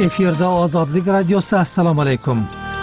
Efirda Ozodlik radiosi. Assalomu alaykum.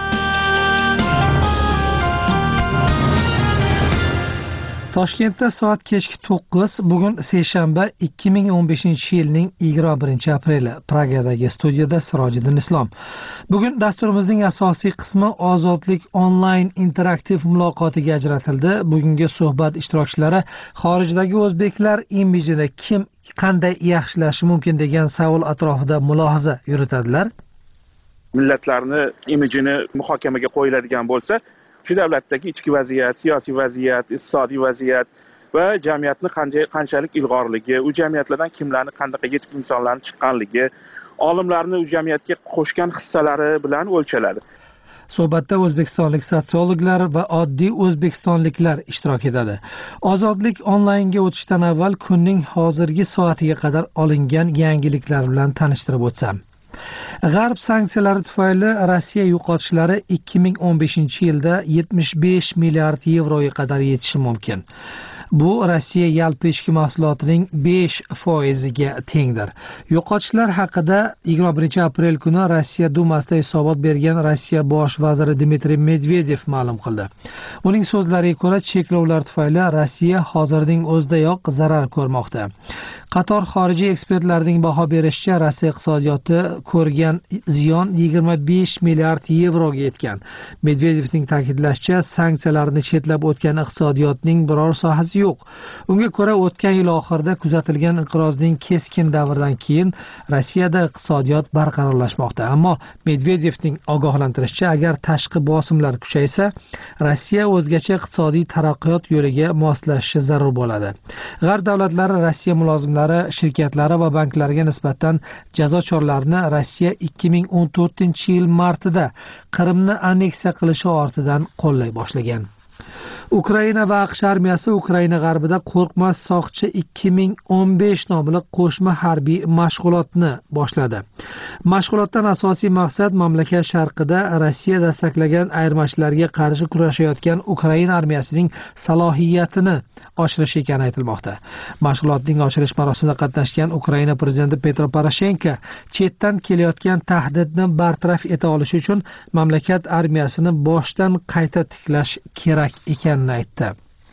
Toshkentda soat kechki 9, bugun seshanba 2015-yilning 21-apreli. Pragadagi studiyada Sirojiddin Islom. Bugun dasturimizning asosiy qismi Ozodlik onlayn interaktiv muloqotiga ajratildi. Bugungi suhbat ishtirokchilari xorijdagi o'zbeklar imijini kim qanday yaxshilashi mumkin degan savol atrofida mulohaza yuritadilar. Millatlarni imijini muhokamaga qo'yiladigan bo'lsa, shu davlatdagi ichki vaziyat, siyosiy vaziyat, iqtisodiy vaziyat va jamiyatni qanchalik ilg'orligi, u jamiyatlardan kimlarni qanday yetuk insonlarning chiqqanligi, olimlarni u jamiyatga qo'shgan hissalari bilan o'lchaladi. Suhbatda o'zbekistonlik sotsiologlar va oddiy o'zbekistonliklar ishtirok etadi. Ozodlik onlaynga o'tishdan avval kunning hozirgi soatiga qadar olingan yangiliklar bilan tanishtirib o'tsam. G'arb sanksiyalari tufayli Rossiya yo'qotishlari 2015-yilda 75 milliard yevroga qadar yetishi mumkin. Bu Rossiya yalpi ichki mahsulotining 5%ga tengdir. Yo'qotishlar haqida 21-aprel kuni Rossiya Dumasida hisobot bergan Rossiya bosh vaziri Dmitriy Medvedev ma'lum qildi. Uning so'zlariga ko'ra, cheklovlar tufayli Rossiya hozirning o'zidayoq zarar ko'rmoqda. Qator xorijiy ekspertlarning baho berishicha, Rossiya iqtisodiyoti ko'rgan ziyon 25 milliard yevroga yetgan. Medvedevning ta'kidlashicha, sanksiyalarni chetlab o'tgan iqtisodiyotning biror sohasi yo'q. Unga ko'ra, o'tgan yil oxirida kuzatilgan inqirozning keskin davridan keyin Rossiyada iqtisodiyot barqarorlashmoqda. Ammo Medvedevning ogohlantirishicha, agar tashqi bosimlar kuchaysa, Rossiya o'zgacha iqtisodiy taraqqiyot yo'liga moslashishi zarur bo'ladi. G'arb davlatlari Rossiya mulozimlari, shirkatlari va banklarga nisbatan jazo choralarini Rossiya 2014-yil martida Qrimni anneksiya qilishi ortidan qo'llay boshlagan. Ukraina va AQSh armiyasi Ukraina g'arbida Qo'rqmas soqchi 2015 nomli qo'shma harbiy mashg'ulotni boshladi. Mashg'ulotdan asosiy maqsad mamlakat sharqida Rossiya dastaklagan ayirmachilarga qarshi kurashayotgan Ukraina armiyasining salohiyatini oshirish ekani aytilmoqda. Mashg'ulotning ochilish marosimida qatnashgan Ukraina prezidenti Petro Poroshenko chetdan kelayotgan tahdidni bartaraf eta olish uchun mamlakat armiyasini boshdan qayta tiklash kerak ekanini aytdi.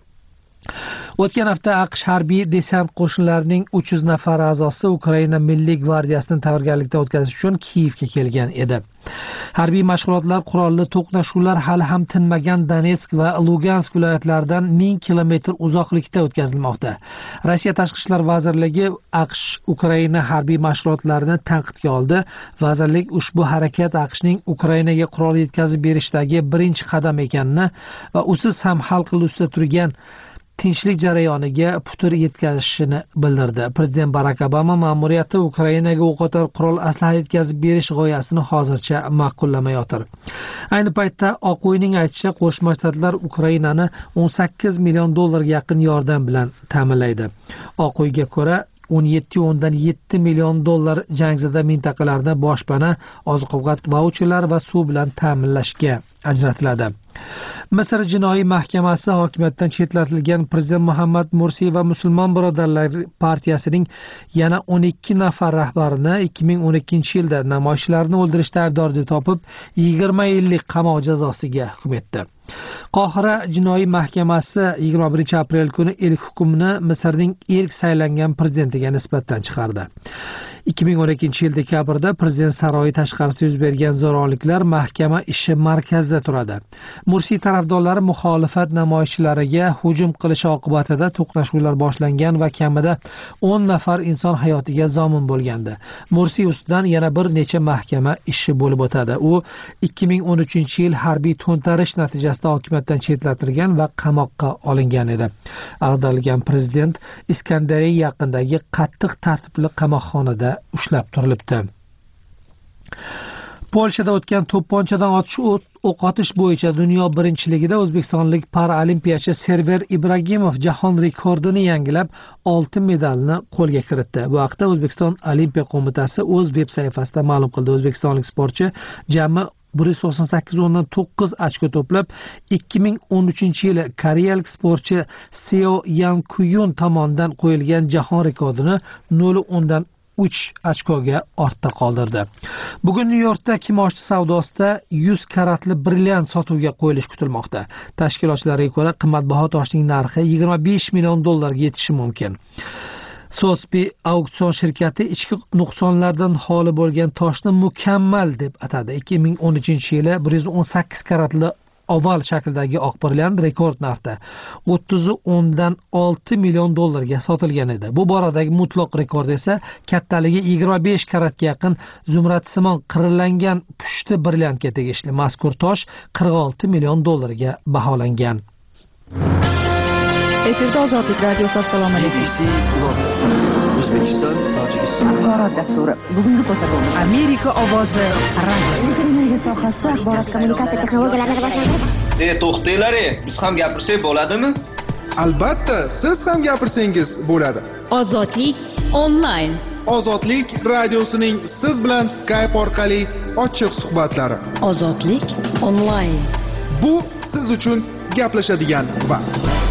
O'tgan hafta AQSh harbiy desant qo'shinlarining 300 nafar a'zosi Ukraina Milliy gvardiyasini tayyorgarlikda o'tkazish uchun Kiyevga kelgan edi. Harbiy mashg'ulotlar, qurolli to'qnashuvlar hali ham tinmagan Donetsk va Lugansk viloyatlaridan 1000 kilometr uzoqlikda o'tkazilmoqda. Rossiya Tashqi ishlar vazirligi AQSh Ukraina harbiy mashg'ulotlarini tanqidga oldi. Vazirlik ushbu harakat AQShning Ukrainaga qurol yetkazib berishdagi birinchi qadam ekanini va usiz ham xalq ustida turgan tinchlik jarayoniga putur yetkazishini bildirdi. Prezident Barack Obama ma'muriyati Ukrainaga o'qotar qurol aslaha yetkazib berish g'oyasini hozircha ma'qullamayotir. Ayni paytda Oq uyning aytishicha, Qo'shma Shtatlar Ukrainani 18 million dollarga yaqin yordam bilan ta'minlaydi. Oq uyga ko'ra 17,7 million dollar jangzada mintaqalarda boshpana, oziq-ovqat vaucherlari va suv bilan ta'minlashga ajratiladi. Misr jinoiy mahkamasi hokimiyatdan chetlatilgan prezident Muhammad Mursi va Musulmon birodarlar partiyasining yana 12 nafar rahbarini 2012-yilda namoyishchilarni o'ldirishda aybdor deb topib, 20 yillik qamoq jazosiga hukm etdi. Qohira jinoiy mahkamasi 21-aprel kuni ilk hukmni Misrning ilk saylangan prezidentiga nisbatan chiqardi. 2012-yil dekabrda prezident saroyi tashqarisida yuz bergan zo'ravonliklar mahkama ishi markazida turadi. Mursi tarafdorlari muxolifat namoyishchilariga hujum qilishi oqibatida to'qnashuvlar boshlangan va kamida 10 nafar inson hayotiga zomin bo'lgandi. Mursi ustidan yana bir necha mahkama ishi bo'lib o'tadi. U 2013-yil harbiy to'ntarish natijasida hokimiyatdan chetlatilgan va qamoqqa olingan edi. Ag'darilgan prezident Iskandariya yaqinidagi qattiq tartibli qamoqxonada ushlab turilibdi. Polshada o'tgan to'pponchadan o'q otish bo'yicha dunyo birinchiligida o'zbekistonlik paralimpiyachi Server Ibragimov jahon rekordini yangilab, oltin medalni qo'lga kiritdi. Bu haqda O'zbekiston Olimpiya qo'mitasi o'z veb sayfasida ma'lum qildi. O'zbekistonlik sportchi jami 198.9 ochko to'plab 2013-yili koreyalik sportchi Seo Yang Kuyun tomonidan qo'yilgan jahon rekordini 0.10 3 ochkoga ortda qoldirdi. Bugun Nyu-Yorkda kimoshdi savdosida 100 karatli brilliant sotuvga qo'yilishi kutilmoqda. Tashkilotchilarga ko'ra, qimmatbaho toshning narxi 25 million dollarga yetishi mumkin. Sotheby's auksion shirkati ichki nuqsonlardan xoli bo'lgan toshni mukammal deb atadi. 2013-yili 118 karatli oval shakldagi oq brilliant rekord narxda 30.6 million dollarga sotilgan edi. Bu boradagi mutlaq rekord esa kattaligi 25 karatga yaqin zumradsimon qirillangan pushti brilliantga tegishli. Mazkur tosh 46 million dollarga baholangan. Efirda Ozodlik radiosi. Assalomu alaykum. O'zbekiston, Tojikiston axborot dasturi. Bugungi ko'rsatuvimiz Amerika ovozi radiosi. Televiziya sohasida axborot kommunikatsiya texnologiyalarini rivojlantirish. To'xtanglar, biz ham gapirsak bo'ladimi? Albatta, siz ham gapirsangiz bo'ladi. Ozodlik onlayn. Ozodlik radiosining siz bilan Skype orqali ochiq suhbatlari. Ozodlik onlayn. Bu siz uchun gaplashadigan vaqt.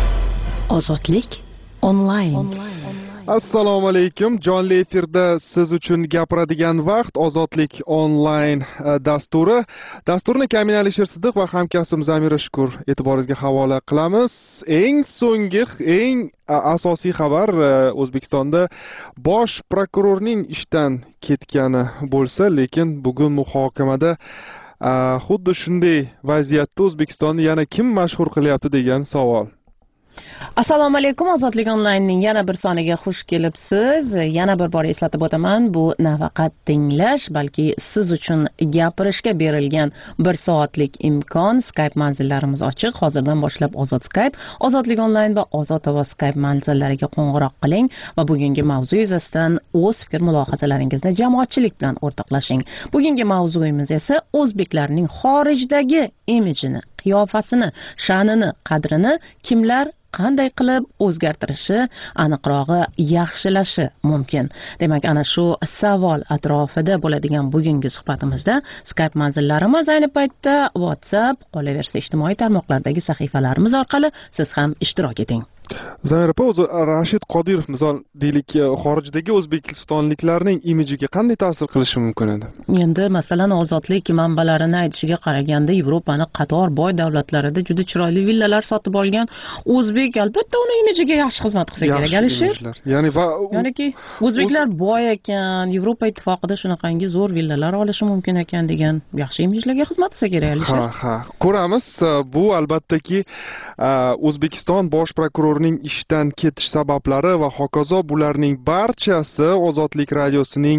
Ozodlik onlayn. Assalomu alaykum. Jonli efirda siz uchun gapiradigan vaqt Ozodlik onlayn dasturi. Dasturni Kamina Alisher Siddiq va hamkasbim Zamira Shukur e'tiboringizga havola qilamiz. Eng so'nggi, eng asosiy xabar O'zbekistonda bosh prokurorning ishdan ketgani bo'lsa, lekin bugun muhokamada xuddi shunday vaziyatda O'zbekistonni yana kim mashhur qilyapti degan savol. Assalomu alaykum. Ozodlik onlaynning yana bir soniga xush kelibsiz. Yana bir bor eslatib o'taman, bu nafaqat tinglash, balki siz uchun gapirishga berilgan 1 soatlik imkon. Skype manzillarimiz ochiq. Hozirdan boshlab Ozod Skype, Ozodlik onlayn va Ozod ovoz Skype manzillariga qo'ng'iroq qiling va bugungi mavzu yuzasidan o'z fikr mulohazalaringizni jamoatchilik bilan o'rtoqlashing. Bugungi mavzuyimiz esa o'zbeklarning xorijdagi imijini, qiyofasini, sha'nini, qadrini kimlar qanday qilib o'zgartirishi, aniqrog'i yaxshilashi mumkin. Demak, ana shu savol atrofida bo'ladigan bugungi suhbatimizda Skype manzillarimiz, ayni paytda WhatsApp, qolaversa ijtimoiy tarmoqlardagi sahifalarimiz orqali siz ham ishtirok eting. Zamir opa, o'zi Rashid Qodirov misol deylik xorijdagi o'zbekistonliklarning imajiga qanday ta'sir qilishi mumkin edi? Endi masalan ozodlik manbalarini aytishiga qaraganda Yevropaning qator boy davlatlarida juda chiroyli villalar sotib olgan o'zbek albatta uni imajiga yaxshi xizmat qilsa kerak, Alisher. Ya'niki o'zbeklar boy ekan, Yevropa ittifoqida shunaqangi zo'r villalar olishi mumkin ekan degan yaxshi imijlarga xizmat qilsa kerak, Alisher. Ha, ko'ramiz. Bu albattaki O'zbekiston bosh prokurorining ishdan ketish sabablari va hokazo, bularning barchasi Ozodlik radiosining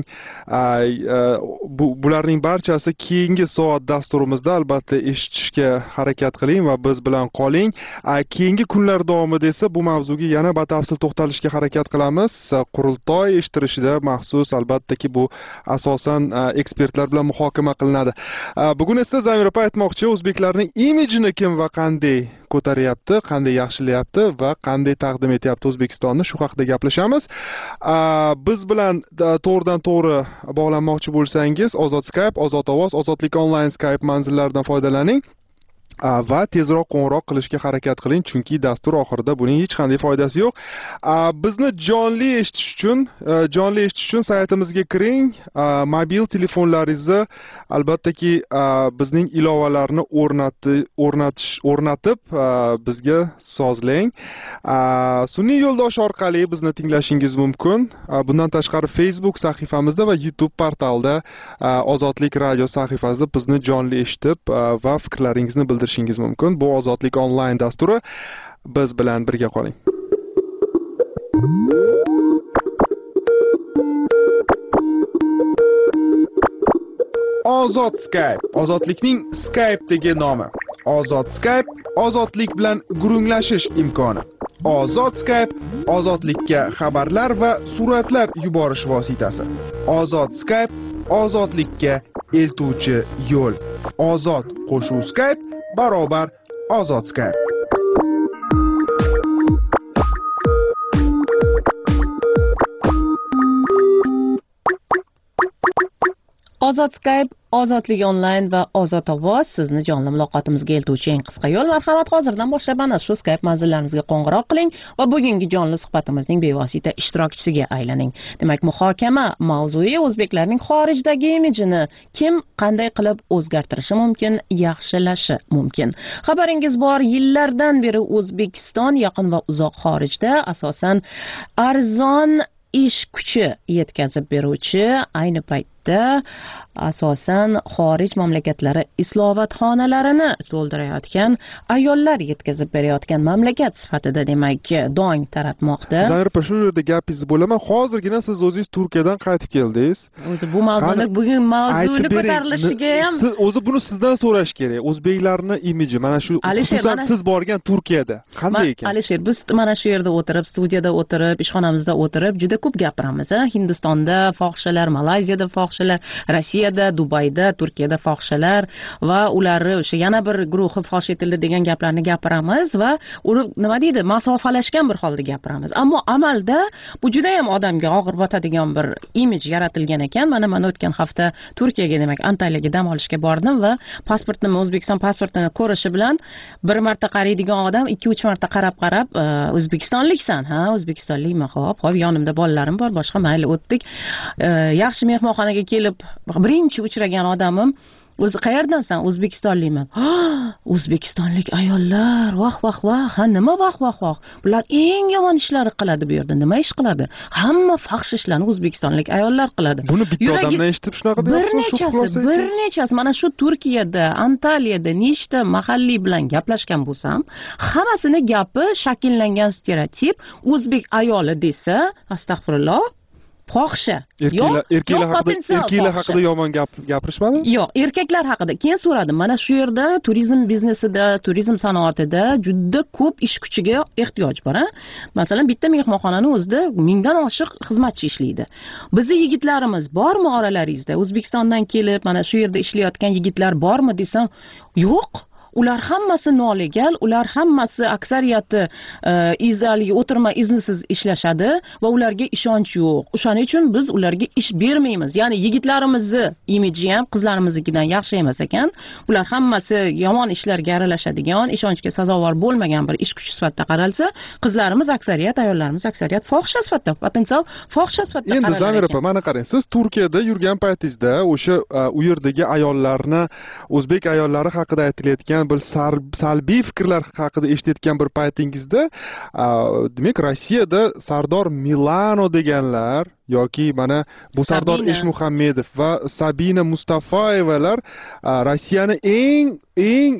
bularning barchasi keyingi soat dasturimizda albatta eshitishga harakat qiling va biz bilan qoling. Keyingi kunlar davomida esa bu mavzuga yana batafsil to'xtalishga harakat qilamiz. Qurultoy ishtirishida maxsus, albattaki bu asosan ekspertlar bilan muhokama qilinadi. Bugun esa Zamir opa aytmoqchi, o'zbeklarning imijini kim va qanday ko'taryapti, qanday yaxshilayapti va qanday taqdim etyapti O'zbekistonni, shu haqida gaplashamiz. Biz bilan to'g'ridan to'g'ri bog'lanmoqchi bo'lsangiz, Ozod Skype, Ozod ovoz, Ozodlik onlayn Skype manzillaridan foydalaning va tezroq qo'ng'iroq qilishga harakat qiling, chunki dastur oxirida buning hech qanday foydasi yo'q. Bizni jonli eshitish uchun saytimizga kiring. Mobil telefonlaringizni albattaki bizning ilovalarni o'rnatib bizga sozlang. Sun'iy yo'ldosh orqali bizni tinglashingiz mumkin. Bundan tashqari Facebook sahifamizda va YouTube portalida Ozodlik radio sahifasida bizni jonli eshitib va fikrlaringizni bildirishingiz mumkin. Bu Ozodlik onlayn dasturi. Biz bilan birga qoling. Ozod Skype, ozodlikning Skype'dagi nomi. Ozod Skype, ozodlik bilan gurunglashish imkoni. Ozod Skype, ozodlikka xabarlar va suratlar yuborish vositasi. Ozod Skype, ozodlikka eltuvchi yo'l. Ozod qo'shuv Skype barobar Ozod Skype. Ozod Skype, Ozodlik onlayn va Ozod ovoz sizni jonli muloqotimizga eltuvchi eng qisqa yo'l. Marhamat, hozirdan boshlab ana shu Skype manzillarimizga qo'ng'iroq qiling va bugungi jonli suhbatimizning bevosita ishtirokchisiga aylaning. Demak, muhokama mavzui o'zbeklarning xorijdagi imijini kim qanday qilib o'zgartirishi mumkin, yaxshilashi mumkin. Xabaringiz bor, yillardan beri O'zbekiston yaqin va uzoq xorijda asosan arzon ish kuchi yetkazib beruvchi, ayni paytda asosan xorij mamlakatlari islohotxonalarini to'ldirayotgan ayollar yetkazib berayotgan mamlakat sifatida demak dong taratmoqda. Zoir opa, shu yerda gapingizni bo'laman. Hozirgina siz o'zingiz Turkiyadan qaytib keldingiz. O'zi bu mavzuni bugun mavzuni ko'tarilishiga ham o'zi buni sizdan so'rash kerak. O'zbeklarni imiji mana shu xususan siz borgan Turkiyada qanday ekan? Alisher, biz mana shu yerda o'tirib, studiyada o'tirib, ishxonamizda o'tirib juda ko'p gapiramiz. Hindistonda fohishalar, Malayziyada fohishalar, Rossiyada, Dubayda, Turkiyada fohishalar va ularni o'sha yana bir guruhi fosh etildi degan gaplarni gapiramiz va uni nima deydi, masofalashgan bir holda gapiramiz. Ammo amalda bu juda ham odamga og'ir botadigan bir imij yaratilgan ekan. Mana o'tgan hafta Turkiyaga, demak Antaliyaga dam olishga bordim va pasportni, O'zbekiston pasportini ko'rishi bilan bir marta qaraydigan odam 2-3 marta qarab O'zbekistonliksan, ha, O'zbekistonlikman, xo'p, yonimda bolalarim bor, boshqa mayli o'tdik. Yaxshi mehmonxonaga kelib birinchi uchragan odamim, o'zi qayerdansan? O'zbekistonlikman. O'zbekistonlik ayollar, vah. Ha, nima vah. Bular eng yomon ishlarni qiladi bu yerda. Nima ish qiladi? Hamma fahsh ishlarni o'zbekistonlik ayollar qiladi. Buni bitta odamdan eshitib shunaqa deyapsiz? Bir nechasi mana shu Turkiyada, Antaliyada nechta mahalliy bilan gaplashgan bo'lsam, hammasini gapi shakllangan stereotip. O'zbek ayoli desa, astag'firulloh, fohisha. Erkaklar haqida yomon gapirishmadi? Yo'q, erkaklar haqida. Keyin so'radim. Mana shu yerda turizm biznesida, turizm sanoatida juda ko'p ish kuchiga ehtiyoj bor. Masalan, bitta mehmonxonani o'zida 1000 dan oshiq xizmatchi ishlaydi. Bizning yigitlarimiz bormi oralaringizda? O'zbekistondan kelib, mana shu yerda ishlayotgan yigitlar bormi desam, yo'q. Ular hammasi nolegal, ular hammasi aksariyati izaliga o'tirma iznisiz ishlashadi va ularga ishonch yo'q. O'shaning uchun biz ularga ish bermaymiz. Ya'ni yigitlarimizni imiji ham qizlarimiznikidan yaxshi emas ekan. Ular hammasi yomon ishlarga aralashadigan, ishonchga sazovor bo'lmagan bir ish kuchi sifatida qaralsa, qizlarimiz aksariyat, ayollarimiz aksariyat fohisha sifatida, potensial fohisha sifatida qaraladi. Endi Zamir opa, mana qarang, siz Turkiyada yurgan paytingizda o'sha u yerdagi ayollarni, o'zbek ayollari haqida aytilayotgan bir salbiy fikrlar haqida eshitayotgan bir paytingizda, demak Rossiyada Sardor Milano deganlar yoki mana bu Sardor Eshmuhammedov va Sabina Mustafayevalar Rossiyani eng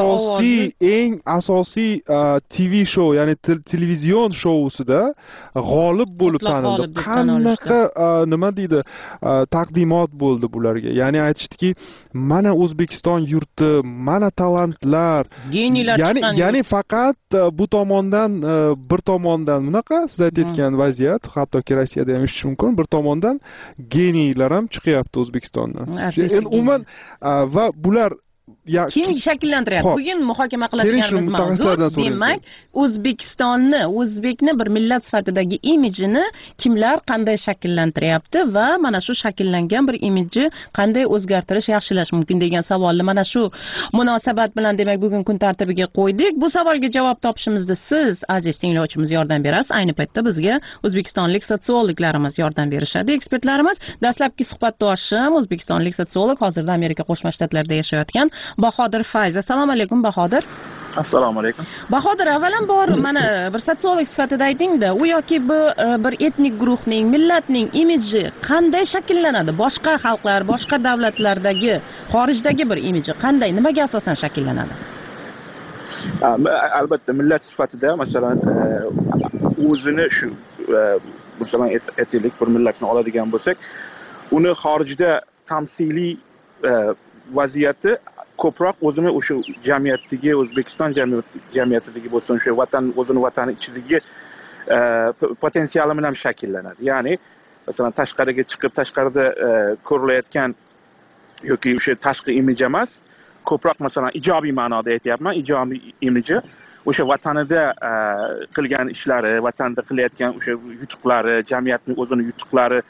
asosiy TV show, ya'ni televizion shousida g'olib bo'lib tanildi. Qanaqa nima deydi, taqdimot bo'ldi bularga. Ya'ni aytishdiki, mana O'zbekiston yurti, mana talantlar, geniylar chiqqan. Ya'ni faqat bu tomondan bir tomondan bunaqa siz aytayotgan vaziyat, hattoki Rossiyada ham eshitish mumkin, bir tomondan geniylar ham chiqyapti O'zbekistondan. Umuman va bular kim shakllantiryapti? Bugun muhokama qiladiganimiz mavzu, demak, O'zbekistonni, o'zbekni bir millat sifatidagi imijini kimlar qanday shakllantiryapti va mana shu shakllangan bir imijni qanday o'zgartirish, yaxshilash mumkin degan savolni mana shu munosabat bilan demak bugun kun tartibiga qo'ydik. Bu savolga javob topishimizda siz, aziz tinglovchimiz, yordam berasiz. Ayni paytda bizga o'zbekistonlik sotsiologlarimiz yordam berishadi, ekspertlarimiz. Dastlabki suhbatdoshim o'zbekistonlik sotsiolog, hozirda Amerika Qo'shma Shtatlarida yashayotgan Bahodir Fayz. Assalomu alaykum Bahodir. Assalomu alaykum. Bahodir, avvalambor mana bir sotsiolog sifatida ayting-da, u yoki bir etnik guruhning, millatning imiji qanday shakllanadi? Boshqa xalqlar, boshqa davlatlardagi, xorijdagi bir imiji qanday, nimaga asosan shakllanadi? Albatta, millat sifatida masalan o'zini shu masalan aytaylik, bir millatni oladigan bo'lsak, uni xorijda tamsiliy vaziyati ko'proq o'zini o'sha jamiyatdagi, O'zbekiston jamiyatidagi bo'lsin, o'sha o'zini vatani ichidagi potensiali bilan shakllanadi. Ya'ni masalan tashqariga chiqib, tashqarida ko'rilayotgan yoki o'sha tashqi imij emas, ko'proq masalan ijobiy ma'noda aytyapman, ijobiy imiji o'sha vatanida qilgan ishlari, vatanda qilayotgan o'sha yutuqlari, jamiyatning o'zini yutuqlari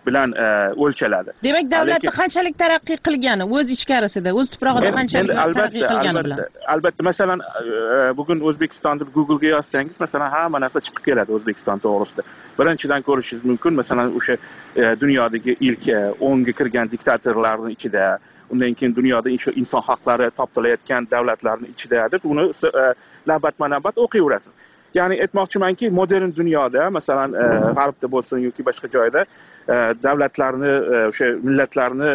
bilan o'lchaladi. Demak, davlatni Lekin- qanchalik taraqqiy qilgani, o'z ichkarisida, o'z tuprog'ida qanchalik taraqqiy qilgani bilan. albatta masalan bugun O'zbekistonda Google'ga yozsangiz masalan hamma narsa chiqib keladi O'zbekiston to'g'risida. Birinchidan ko'rishingiz mumkin masalan o'sha dunyodagi ilk 10 ga kirgan diktatorlarning ichida, undan keyin dunyoda inson haqlari toptalayotgan davlatlarning ichida deb uni navbatma-navbat o'qiyverasiz. Ya'ni aytmoqchimanki, modern dunyoda masalan g'arbda bo'lsin yoki boshqa joyda davlatlarni o'sha millatlarni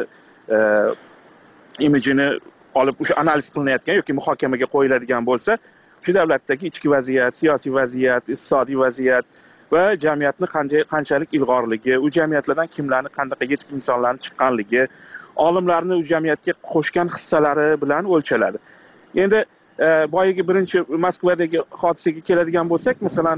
imijini olib o'sha analiz qilinayotgan yoki muhokamaga qo'yiladigan bo'lsa, shu davlatdagi ichki vaziyat, siyosiy vaziyat, iqtisodiy vaziyat va jamiyatni qanchalik ilg'orligi, u jamiyatlardan kimlarni qanday yetuk insonlarni chiqqanligi, olimlarni u jamiyatga qo'shgan hissalari bilan o'lchaladi. Endi boyagi birinchi Moskvadagi hodisaga keladigan bo'lsak, masalan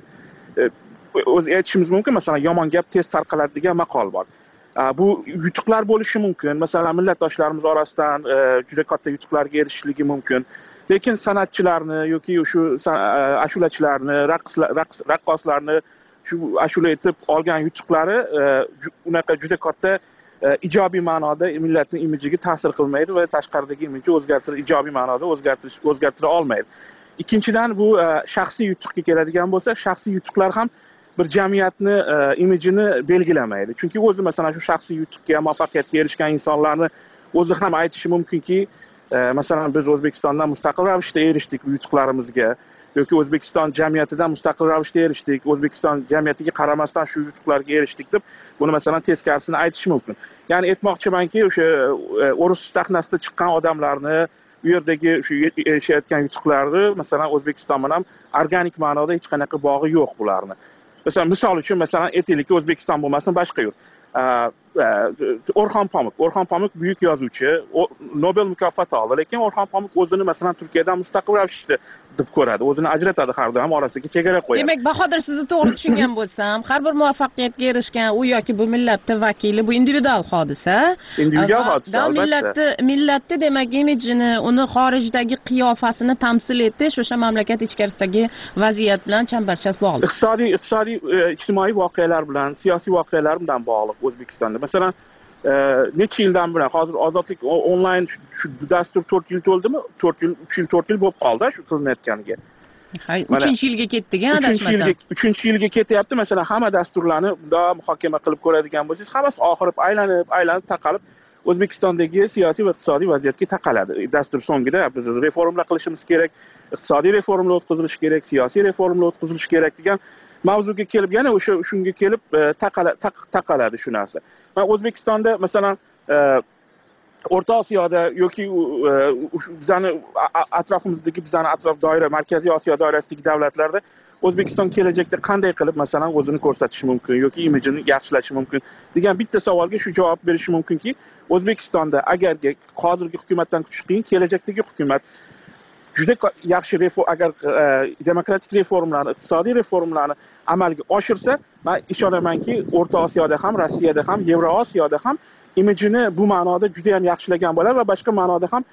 o'z aytishimiz mumkin, masalan yomon gap tez tarqaladi degan maqol bor. Bu yutuqlar bo'lishi mumkin. Masalan, millatdoshlarimiz orasidan juda katta yutuqlarga erishishligi mumkin. Lekin san'atchilarni yoki shu ashulachilarni, raqqoslarni shu ashula etib olgan yutuqlari unaqa juda katta ijobiy ma'noda millatning imijiga ta'sir qilmaydi va tashqaridagi imijni ijobiy ma'noda o'zgartira olmaydi. Ikkinchidan bu shaxsiy yutuqqa keladigan bo'lsa, shaxsiy yutuqlar ham bir jamiyatni imijini belgilamaydi. Chunki o'zi masalan shu shaxsiy yutuqqa, muvaffaqiyatga erishgan insonlarni o'zi ham aytishi mumkinki, masalan biz O'zbekistondan mustaqil ravishda erishdik bu yutuqlarimizga yoki O'zbekiston jamiyatidan mustaqil ravishda erishdik, O'zbekiston jamiyatiga qaramasdan shu yutuqlarga erishdik deb buni masalan teskarisini aytish mumkin. Ya'ni aytmoqchimanki, o'sha o'rus sahnasida chiqqan odamlarni u yerdagi shu erishayotgan yutuqlarni masalan O'zbekiston bilan organik ma'noda hech qanaqa bog'i yo'q bularni. Masalan, misol uchun masalan aytaylikki O'zbekiston bo'lmasin, boshqa yurt. Orxon Pamuk buyuk yozuvchi, Nobel mukofoti oldi, lekin Orxon Pamuk o'zini masalan Turkiyadan mustaqil ravishda deb ko'radi, o'zini ajratadi, har doim orasiga chegara qo'yadi. Demak, Bahodir, sizni to'g'ri tushungan bo'lsam, har bir muvaffaqiyatga erishgan u yoki bu millatning vakili, bu individual hodisa. Individual hodisa, albatta. Millatni demak imijini, uni xorijdagi qiyofasini tamsil etish o'sha mamlakat ichkarisidagi vaziyat bilan chambarchas bog'liq. Iqtisodiy ijtimoiy voqealar bilan, siyosiy voqealar bilan bog'liq O'zbekistonda. Masalan, necha yildan buyon hozir ozodlik onlayn shu dastur 4 yil to'ldimi? 3 yil bo'lib qoldi shu qilinayotganiga. 3-yilga ketdik, adashmasam. 3-yilga ketyapti. Masalan, hamma dasturlarni bunday muhokama qilib ko'radigan bo'lsangiz, hammasi oxirib aylanib taqalib O'zbekistondagi siyosiy va iqtisodiy vaziyatga taqaladi. Dastur so'ngida biz reformlar qilishimiz kerak, iqtisodiy reformlar o'tkazilishi kerak, siyosiy reformlar o'tkazilishi kerak degan mavzuga kelib, yana shunga kelib taqaladi shu narsa. Men O'zbekistonda masalan O'rta Osiyoda yoki bizani atrofimizdagi atrof doira, Markaziy Osiyo doirasidagi davlatlarda O'zbekiston kelajakda qanday qilib masalan o'zini ko'rsatishi mumkin yoki imijini yaxshilashi mumkin degan bitta savolga shu javob berishi mumkinki, O'zbekistonda agarga hozirgi hukumatdan kutish qiyin, kelajakdagi hukumat juda yaxshi agar demokratik reformlarni, iqtisodiy reformlarni amalga oshirsa, men ishonamanki, O'rta Osiyoda ham, Rossiyada ham, Yevrosiyoda ham imijini bu ma'noda juda ham yaxshilagan bo'ladi va boshqa ma'noda ham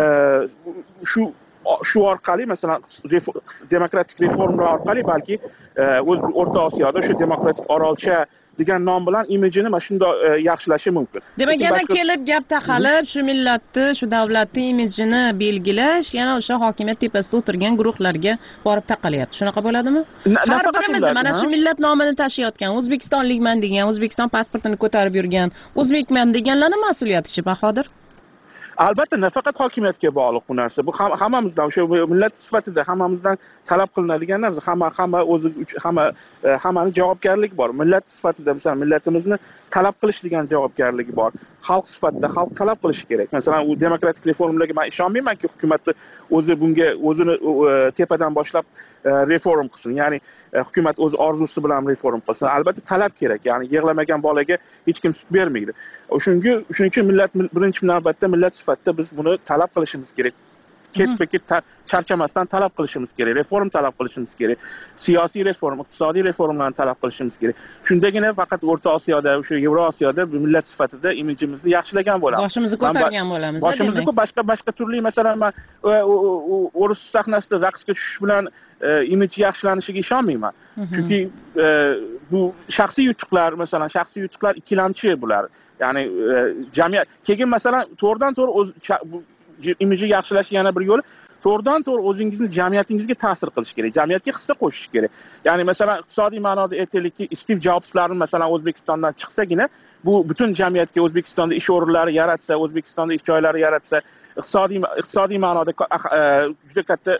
shu orqali masalan demokratik reformlar orqali balki O'rta Osiyoda shu demokratik orolcha degan nom bilan imijini mana shunday yaxshilashi mumkin. Demak, yana kelib gap taqalib, shu millatni, shu davlatning imijini belgilash yana o'sha hokimiyat tepasida o'tirgan guruhlarga borib taqalyapti. Shunaqa bo'ladimi? Har birimiz mana shu millat nomini tashiyotgan, O'zbekistonlikman degan, O'zbekiston pasportini ko'tarib yurgan, o'zbekman deganlarning mas'uliyati-chi, Bahodir? Albatta, nafaqat hokimiyatga bog'liq bu narsa. Bu hammamizdan, o'sha millat sifatida hammamizdan talab qilinadigan narsa. Hammani javobgarligi bor. Millat sifatida, masalan, millatimizni talab qilish degan javobgarligi bor. Xalq sifatida xalq talab qilishi kerak. Masalan, u demokratik reformlarga men ishonmaymanki, hukumatni o'zini tepadan boshlab reform qilsin. Ya'ni hukumat o'z orzusi bilan reform qilsin. Albatta talab kerak. Ya'ni yig'lamagan bolaga hech kim sut bermaydi. Shuning uchun birinchi navbatda millat sifatida biz buni talab qilishimiz kerak. Ketma-ket charchamasdan talab qilishimiz kerak, reform talab qilishimiz kerak, siyosiy reform, iqtisodiy reformlarni talab qilishimiz kerak. Shundagina faqat O'rta Osiyoda, o'sha Yevrosiyoda millat sifatida imijimizni yaxshilagan bo'lamiz. Boshimizni ko'targan bo'lamiz. Boshimizni boshqa turli, masalan, men o'rus sahnasida raqsga tushish bilan imij yaxshilanishiga ishonmayman. Chunki bu shaxsiy yutuqlar, masalan, shaxsiy yutuqlar ikkilamchi bular. Ya'ni jamiyat keyin masalan to'g'ridan-to'g'ri o'z imijni yaxshilashning yana bir yo'li to'g'ridan-to'g'ri o'zingizni jamiyatingizga ta'sir qilish kerak, jamiyatga hissa qo'shish kerak. Ya'ni masalan iqtisodiy ma'noda aytaylikki, Steve Jobslarni masalan O'zbekistondan chiqsagina, bu butun jamiyatga O'zbekistonda ish o'rinlari yaratsa, O'zbekistonda ish joylari yaratsa, iqtisodiy ma'noda juda katta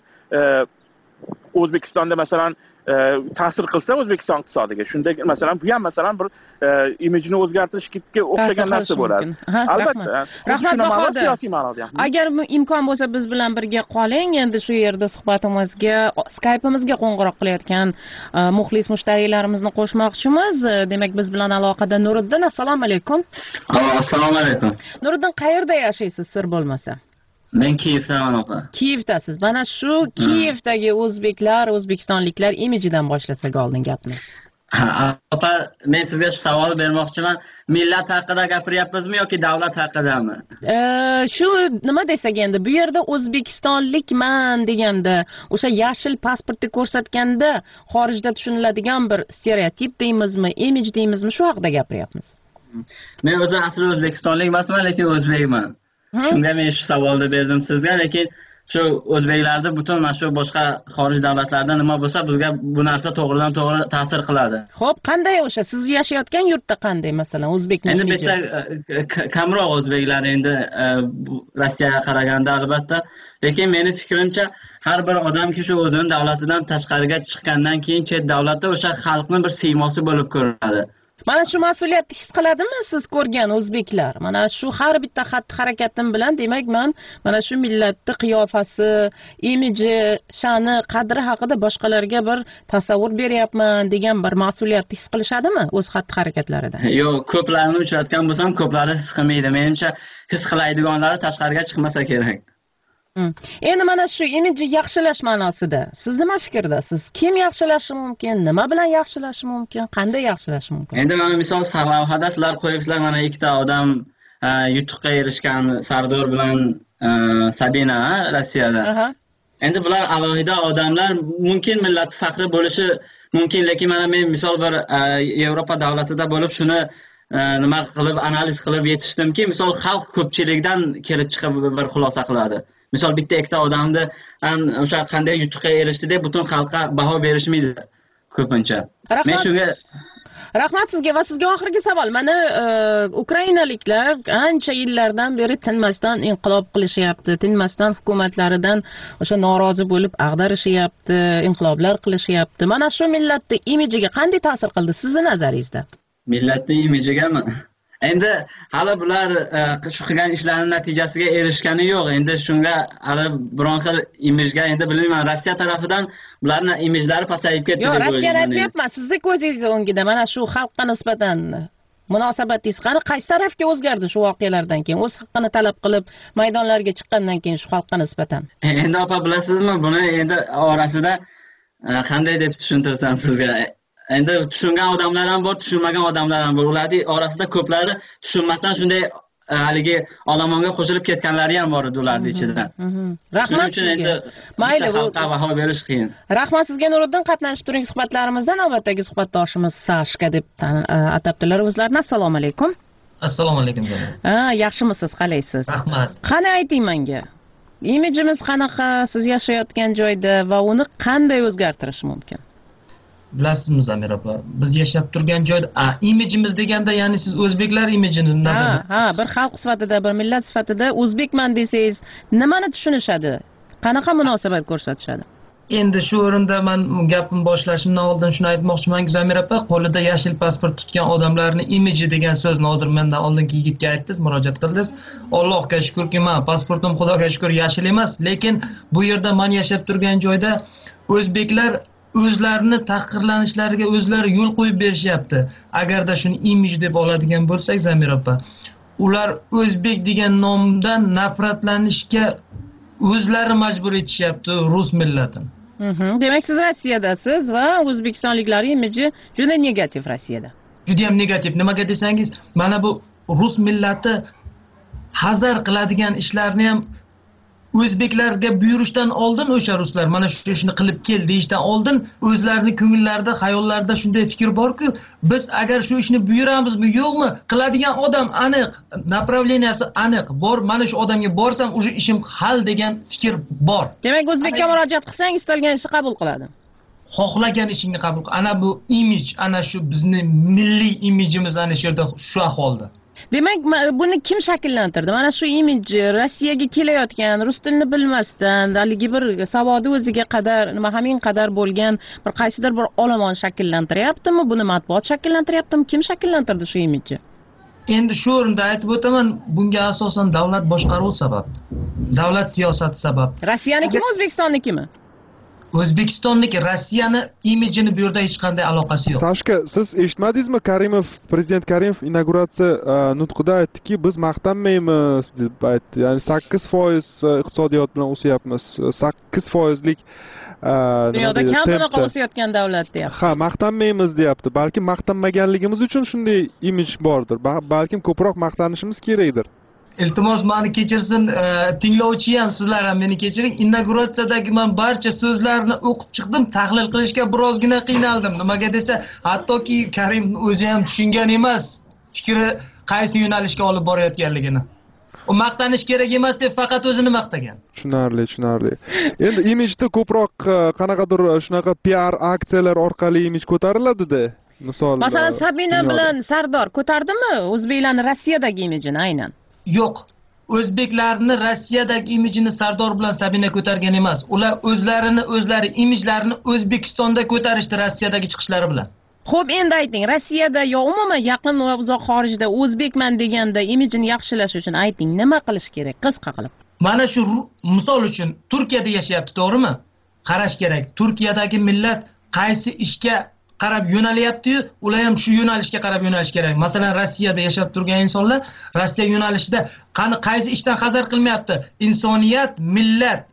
O'zbekistonda masalan ta'sir qilsa O'zbekiston iqtisodiga. Shunday masalan bu ham masalan bir imijni o'zgartirishga o'xshagan narsa bo'ladi. Albatta. Rahmat Bahodir. Siyosiy ma'noda ham. Agar imkon bo'lsa biz bilan birga qoling. Endi shu yerda suhbatimizga Skype'imizga qo'ng'iroq qilayotgan muxlis mushtariylarimizni qo'shmoqchimiz. Demak, biz bilan aloqada Nuriddin. Assalomu alaykum. Assalomu alaykum. Nuriddin, qayerda yashaysiz, sir bo'lmasa? Men Kiyevdaman opa. Kiyevdasiz. Mana shu Kiyevdagi o'zbeklar, o'zbekistonliklar imijidan boshlasak oldin gapni. Opa, men sizga shu savol bermoqchiman. Millat haqida gapiryapmizmi yoki davlat haqidami? Shu nima desak endi, bu yerda o'zbekistonlikman deganda, o'sha yashil pasportni ko'rsatganda xorijda tushuniladigan bir stereotip deymizmi, imij deymizmi, shu haqida gapiryapmiz. Men o'zi asli o'zbekistonlik emasman, lekin o'zbekman. Shunga men shu savolni berdim sizga, lekin shu o'zbeklarda butun mana shu boshqa xorij davlatlarda nima bo'lsa, bizga bu narsa to'g'ridan to'g'ri ta'sir qiladi. Xo'p, qanday o'sha siz yashayotgan yurtda qanday masalan o'zbekning endi bitta kamroq o'zbeklar endi Rossiyaga qaraganda albatta, lekin meni fikrimcha har bir odamki shu o'zining davlatidan tashqariga chiqqandan keyin chet davlatda o'sha xalqning bir siymosi bo'lib ko'rinadi. Mana shu mas'uliyatni his qiladimi siz ko'rgan o'zbeklar? Mana shu har bitta xatti-harakatim bilan demak men mana shu millatning qiyofasi, imiji, sha'ni, qadri haqida boshqalarga bir tasavvur beryapman degan bir mas'uliyatni his qilishadimi o'z xatti-harakatlarida? Yo'q, ko'plarni uchratgan bo'lsam, ko'plari his qilmaydi. Menimcha his qiladiganlari tashqariga chiqmasa kerak. Endi mana shu imijni yaxshilash ma'nosida siz nima fikrdasiz? Kim yaxshilashi mumkin? Nima bilan yaxshilashi mumkin? Qanday yaxshilashi mumkin? Endi mana misol sarlavhada sizlar qo'yibsizlar, mana ikkita odam yutuqqa erishgan, Sardor bilan Sabina Rossiyada. Endi bular alohida odamlar, mumkin millat faxri bo'lishi mumkin, lekin mana men misol bir Yevropa davlatida bo'lib shuni nima qilib analiz qilib yetishdimki, misol xalq ko'pchilikdan kelib chiqib bir xulosa qiladi. Misol bitta ikkita odamni o'sha qanday yutuqqa erishdi deb butun xalqqa baho berishmaydi ko'pincha. Men shunga rahmat sizga va sizga oxirgi savol. Mana ukrainaliklar ancha yillardan beri tinmasdan inqilob qilishyapti, tinmasdan hukumatlaridan o'sha norozi bo'lib ag'darishyapti, inqiloblar qilishyapti. Mana shu millatning imijiga qanday ta'sir qildi sizning nazaringizda? Millatning imijigami? Endi hali bular shu qilgan ishlarining natijasiga erishgani yo'q. Endi shunga hali biron xil imijga endi bilmayman, Rossiya tarafidan bularning imijlari pasayib ketdi deb o'ylayman. Rossiyani aytmayapman, sizni ko'zingiz o'ngida mana shu xalqqa nisbatan munosabatingiz qani, qaysi tarafga o'zgardi shu voqealardan keyin? O'z haqqini talab qilib maydonlarga chiqqandan keyin shu xalqqa nisbatan. Endi opa bilasizmi, buni endi orasida qanday deb tushuntirsam sizga? Endi tushungan odamlar ham bor, tushunmagan odamlar ham bor. Ularning orasida ko'plari tushunmasdan shunday haligi olomonga qo'shilib ketganlari ham bor edi ularning ichida. Rahmat sizga. Mayli, xalqqa baho berish qiyin. Rahmat sizga Nuriddin, qatnashib turing suhbatlarimizda. Navbatdagi suhbatdoshimiz Sashka deb atabdilar o'zlarini. Assalomu alaykum. Assalomu alaykum. Yaxshimisiz, qalaysiz? Rahmat. Qani ayting menga. Imijimiz qanaqa siz yashayotgan joyda va uni qanday o'zgartirish mumkin? Bilasizmi Zamir opa, biz yashab turgan joyda imijimiz deganda, ya'ni siz o'zbeklar imijini nazarda. Bir xalq sifatida, bir millat sifatida o'zbekman desangiz, nimani tushunishadi? Qanaqa munosabat ko'rsatishadi? Endi shu o'rinda men gapimni boshlashimdan oldin shuni aytmoqchimanki, Zamir opa, qo'lida yashil pasport tutgan odamlarning imiji degan so'zni hozir mendan oldingi yigitga aytdingiz, murojaat qildingiz. Allohga shukrki, men pasportim Xudoga shukr yashil emas, lekin bu yerda men yashab turgan joyda o'zbeklar o'zlarini tahqirlanishlariga o'zlari yo'l qo'yib berishyapti. Agarda shuni imij deb oladigan bo'lsak, Zamir opa, ular o'zbek degan nomdan nafratlanishga o'zlari majbur etishyapti rus millatini. Demak, siz Rossiyadasiz va o'zbekistonliklar imiji juda negativ Rossiyada. Juda ham negativ. Nimaga desangiz, mana bu rus millati hazar qiladigan ishlarni ham o'zbeklarga buyurishdan oldin o'sha ruslar mana shu ishni qilib kel deyishdan oldin o'zlarini ko'ngillarida xayollarida shunday fikr borku biz agar shu ishni buyuramizmi yo'qmi qiladigan odam aniq направленияsi aniq bor mana shu odamga borsam уже ishim hal degan fikr bor. Demak o'zbekka murojaat qilsang istalgan ishni qabul qiladi. Xohlagan ishingni qabul qil. Ana bu imij, ana shu bizning milliy imijimiz ana shu yerda shu ahvolda. Demak, buni kim shakllantirdi? Mana shu imij Rossiyaga kelayotgan, rus tilini bilmasdan, haligi bir savodi o'ziga qadar, nima hamin qadar bo'lgan bir qaysidir bir olomon shakllantiryaptimi? Buni matbuot shakllantiryaptimi? Kim shakllantirdi shu imijni? Endi shu o'rinda aytib o'taman, bunga asosan davlat boshqaruvi sabab. Davlat siyosati sabab. Rossiyanikimi, O'zbekistonnikimi? O'zbekistonniki Rossiyani imijini bu yerda hech qanday aloqasi yo'q. Sashka, siz eshitmadingizmi? Prezident Karimov inauguratsiya nutqida aytdiki, biz maqtanmaymiz deb aytdi. Ya'ni 8% iqtisodiyot bilan o'syapmiz. 8%lik dunyoda kam bunaqa o'sayotgan davlat deyapti. Ha, maqtanmaymiz deyapti. Balki maqtanmaganligimiz uchun shunday imij bordir. Balkim ko'proq maqtanishimiz kerakdir. Iltimos meni kechirsin, tinglovchi ham sizlar ham meni kechiring. Inauguratsiyadagi men barcha so'zlarni o'qib chiqdim, tahlil qilishga birozgina qiynaldim. Nimaga desa, hattoki Karim o'zi ham tushungan emas fikri qaysi yo'nalishga olib borayotganligini. U maqtanish kerak emas deb faqat o'zini maqtagan. Tushunarli. Endi imijda ko'proq qanaqadir shunaqa PR aksiyalar orqali imij ko'tariladi-da. Masalan, Sabina bilan Sardor ko'tardimi o'zbeklarning Rossiyadagi imijini aynan? Yo'q. O'zbeklarni Rossiyadagi imijini Sardor bilan Sabina ko'targan emas. Ular o'zlari imijlarini O'zbekistonda ko'tarishdi Rossiyadagi chiqishlari bilan. Xo'p, endi ayting, Rossiyada yo umuman yaqin va uzoq xorijda o'zbekman deganda imijini yaxshilash uchun ayting, nima qilish kerak qisqa qilib? Mana shu misol uchun Turkiyada yashayapti, to'g'rimi? Qarash kerak. Turkiyadagi millat qaysi ishga qarab yo'nalyapti-yu, ular ham shu yo'nalishga qarab yo'nalish kerak. Masalan, Rossiyada yashab turgan insonlar Rossiya yo'nalishida qaysi ishdan hazar qilmayapti? Insoniyat, millat,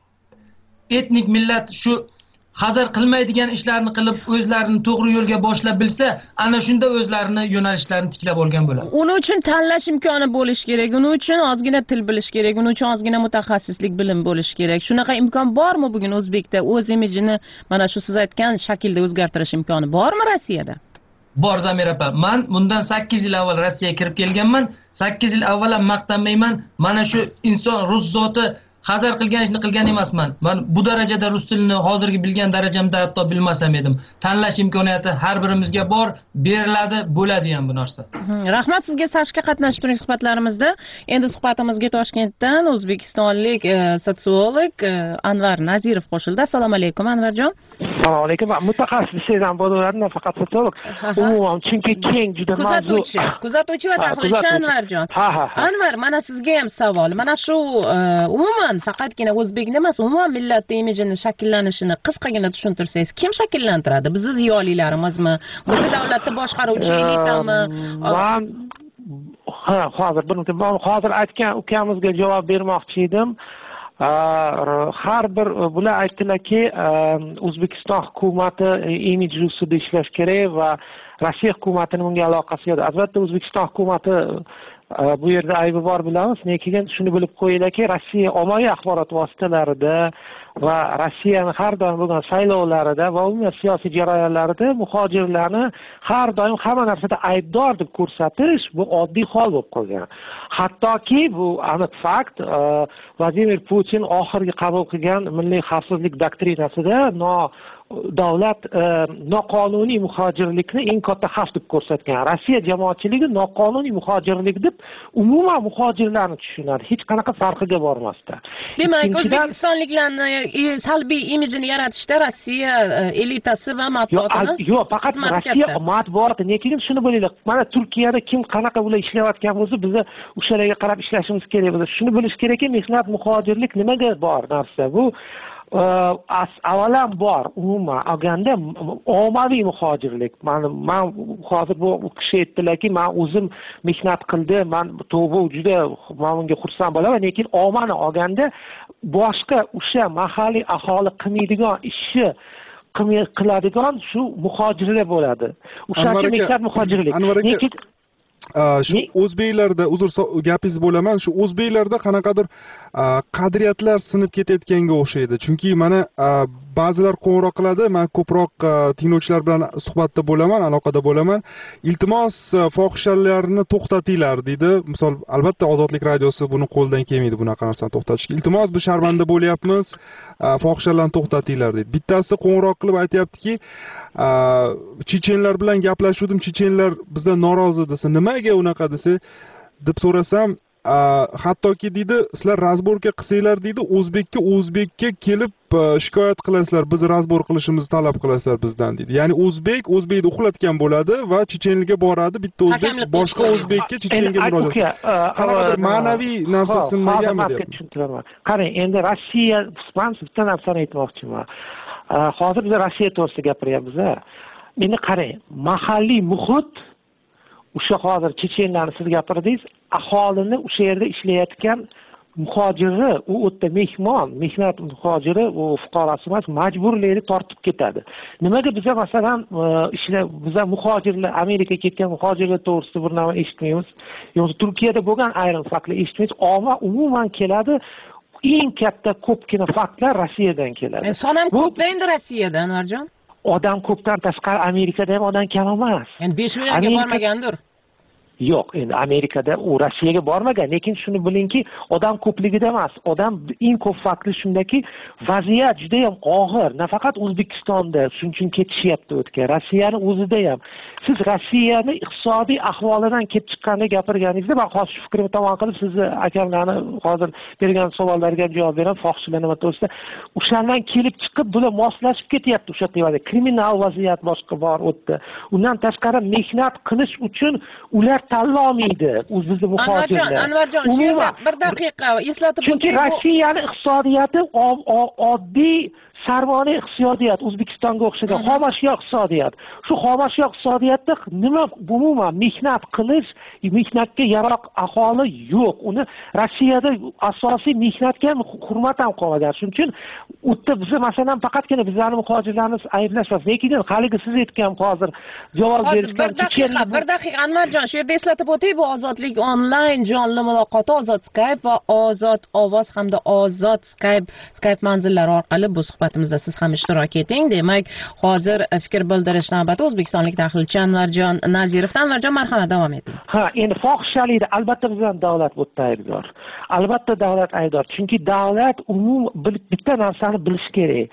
etnik millat shu hazar qilmaydigan ishlarni qilib o'zlarini to'g'ri yo'lga boshlab bilsa, ana shunda o'zlarini yo'nalishlarini tiklab olgan bo'ladi. Uning uchun tanlash imkoni bo'lish kerak, uning uchun ozgina til bilish kerak, uning uchun ozgina mutaxassislik bilim bo'lish kerak. Shunaqa imkon bormi bugun O'zbekda o'z imijini mana shu siz aytgan shaklda o'zgartirish imkoni bormi Rossiyada? Bor Zamir opa. Men bundan 8 yil avval Rossiyaga kirib kelganman. 8 yil avval ham maqtanmayman. Mana shu inson rus zoti hazar qilgan ishni qilgan emasman. Men bu darajada rus tilini hozirgi bilgan darajamda hatto bilmasam edim. Tanlash imkoniyati har birimizga bor, beriladi, bo'ladi ham bu narsa. Rahmat sizga Sashka qatnashib turgan suhbatlarimizda. Endi suhbatimizga Toshkentdan o'zbekistonlik sotsiolog Anvar Nazirov qo'shildi. Assalomu alaykum Anvarjon. Assalomu alaykum. Mutaxassislikdan bo'laveradi, faqat sotsiolog. Umuman chunki keng juda mavzu. Kuzatuvchi va tahlilchi Anvarjon. Anvar, mana sizga ham savol. Mana shu umuman faqatgina o'zbekni emas, umuman millatning imijini shakllanishini qisqagina tushuntirsangiz, kim shakllantiradi? Bizni ziyolilarimizmi? Bizni davlatda boshqaruvchi elitami? Hozir aytgan ukamizga javob bermoqchi edim. Har bir bular aytdilarki, O'zbekiston hukumati imij ustida ishlash kerak va Rossiya hukumatining bunga aloqasi yo'q. Albatta O'zbekiston hukumati bu yerda aybi bor bilamiz, lekin shuni bilib qo'yinglarki, Rossiya ommaviy axborot vositalarida va Rossiyaning har doim bo'lgan saylovlarida va umuman siyosiy jarayonlarida muhojirlarni har doim hamma narsada aybdor deb ko'rsatish bu oddiy hol bo'lib qolgan. Hattoki bu aniq fakt, Vladimir Putin oxirgi qabul qilgan milliy xavfsizlik doktrinasida davlat noqonuniy muhojirlikni eng katta xavf deb ko'rsatgan. Rossiya jamoatchiligi noqonuniy muhojirlik deb umuman muhojirlarni tushunadi, hech qanaqa farqiga bormasdan. Demak, o'zbekistonliklarni salbiy imijini yaratishda Rossiya elitasi va matbuotini yo'q, faqat Rossiya matbuoti. Lekin shuni bilinglar, mana Turkiyada kim qanaqa ular ishlayotgan bo'lsa, biz o'shalarga qarab ishlashimiz kerak. Biz shuni bilish kerakki, mehnat muhojirlik nimaga bor narsa. Bu avalan bor, umuman olganda ommaviy muhojirlik. Men hozir bu kishi aytdilarki, men o'zim mehnat qildim, men to'g'ri juda bunga xursand bo'laman, lekin ommani olganda boshqa o'sha mahalliy aholi qilmaydigan ishni qiladigan shu muhojirlar bo'ladi. O'sha mehnat muhojirlik. shu o'zbeklarda uzr gapingiz bo'laman, shu o'zbeklarda qanaqadir qadriyatlar sinib ketayotganga o'xshaydi. Chunki mana ba'zilar qo'ng'iroq qiladi, men ko'proq tinglovchilar bilan suhbatda bo'laman, aloqada bo'laman. Iltimos, fohishalarni to'xtatinglar deydi. Misol, albatta Ozodlik radiosi buni qo'ldan kelmaydi bunaqa narsani to'xtatishga. Iltimos, biz sharmanda bo'lyapmiz, fohishalarni to'xtatinglar deydi. Bittasi qo'ng'iroq qilib aytayaptiki, chechenlar bilan gaplashuvdim, chechenlar bizdan norozi desa, nimaga unaqa desa deb so'rasam, hattoki deydi, sizlar razborka qilsanglar deydi, o'zbekka kelib shikoyat qilasizlar, biz razbor qilishimizni talab qilasizlar bizdan deydi. Ya'ni o'zbekni uxlatgan bo'ladi va chechenlarga boradi, bitta o'zbek boshqa o'zbekka chechenga murojaat. Qanaqadir ma'naviy narsa sinmaganmi deyapman. Qarang, endi Rossiya, men bitta narsani aytmoqchiman. Hozir biz Rossiya to'g'risida gapiryapmiz. Endi qarang, mahalliy muhit o'sha hozir chechenlarni siz gapirdingiz, aholini o'sha yerda ishlayotgan muhojiri, u o'tda mehnat muhojiri, u fuqarosi emas, majburlaydi, tortib ketadi. Nimaga biza masalan biza muhojirlar, Amerikaga ketgan muhojirlar to'g'risida bir narsa eshitmaymiz, yo'qsa Turkiyada bo'lgan ayrim faktlar eshitmaymiz, ammo umuman keladi. Eng katta ko'pgina faktlar Rossiyadan keladi. Son ham ko'pda endi Rossiyada, Anvarjon. Odam ko'pdan tashqari Amerikada ham odam kam emas. Endi 5 millionga bormagandir. Yo'q, endi Amerikada u Rossiyaga bormagan, lekin shuni bilingki, odam ko'pligida emas, odam eng ko'p fakti shundaki, vaziyat juda ham og'ir. Nafaqat O'zbekistonda shuning uchun ketishyapti o'tga, Rossiyani o'zida ham. Siz Rossiyani iqtisodiy ahvolidan kelib chiqqanda gapirganingizda, men hozir shu fikrimni tomon qilib, sizni akamlarni hozir bergan savollarga javob beraman, fohishalar nima to'g'risida. O'shandan kelib chiqib, bular moslashib ketyapti o'sha tevada. Kriminal vaziyat boshqa bor o'tdi. Undan tashqari mehnat qilish uchun ular tanlamaydi o'zimizni muhojirlar. Anvarjon, bir daqiqa eslatib o'ting. Chunki Rossiyani iqtisodiyoti oddiy sarmoya iqtisodiyot, O'zbekistonga o'xshagan xomashyo iqtisodiyot. Shu xomashyo iqtisodiyotda nima umuman mehnat qilish, mehnatga yaroq aholi yo'q. Uni Rossiyada asosiy mehnatga hurmat ham qolmagan. Shuning uchun o'tda biz masalan faqatgina bizlarni muhojirlarni ayblashmas, lekin haligi siz aytgan hozir javob berishgan bir daqiqa Anvarjon, shu yerda eslatib o'tay, bu Ozodlik onlayn jonli muloqoti, Ozod Skype va Ozod ovoz hamda Ozod Skype manzillari orqali bu suhbatimizda siz ham ishtirok eting. Demak, hozir fikr bildirish navbati o'zbekistonlik tahlilchi Anvarjon Nazirovdan. Anvarjon, marhamat, davom eting. Endi fohishalikda albatta bizdan davlat bu yerda aybdor. Albatta davlat aybdor. Chunki davlat bitta narsani bilish kerak.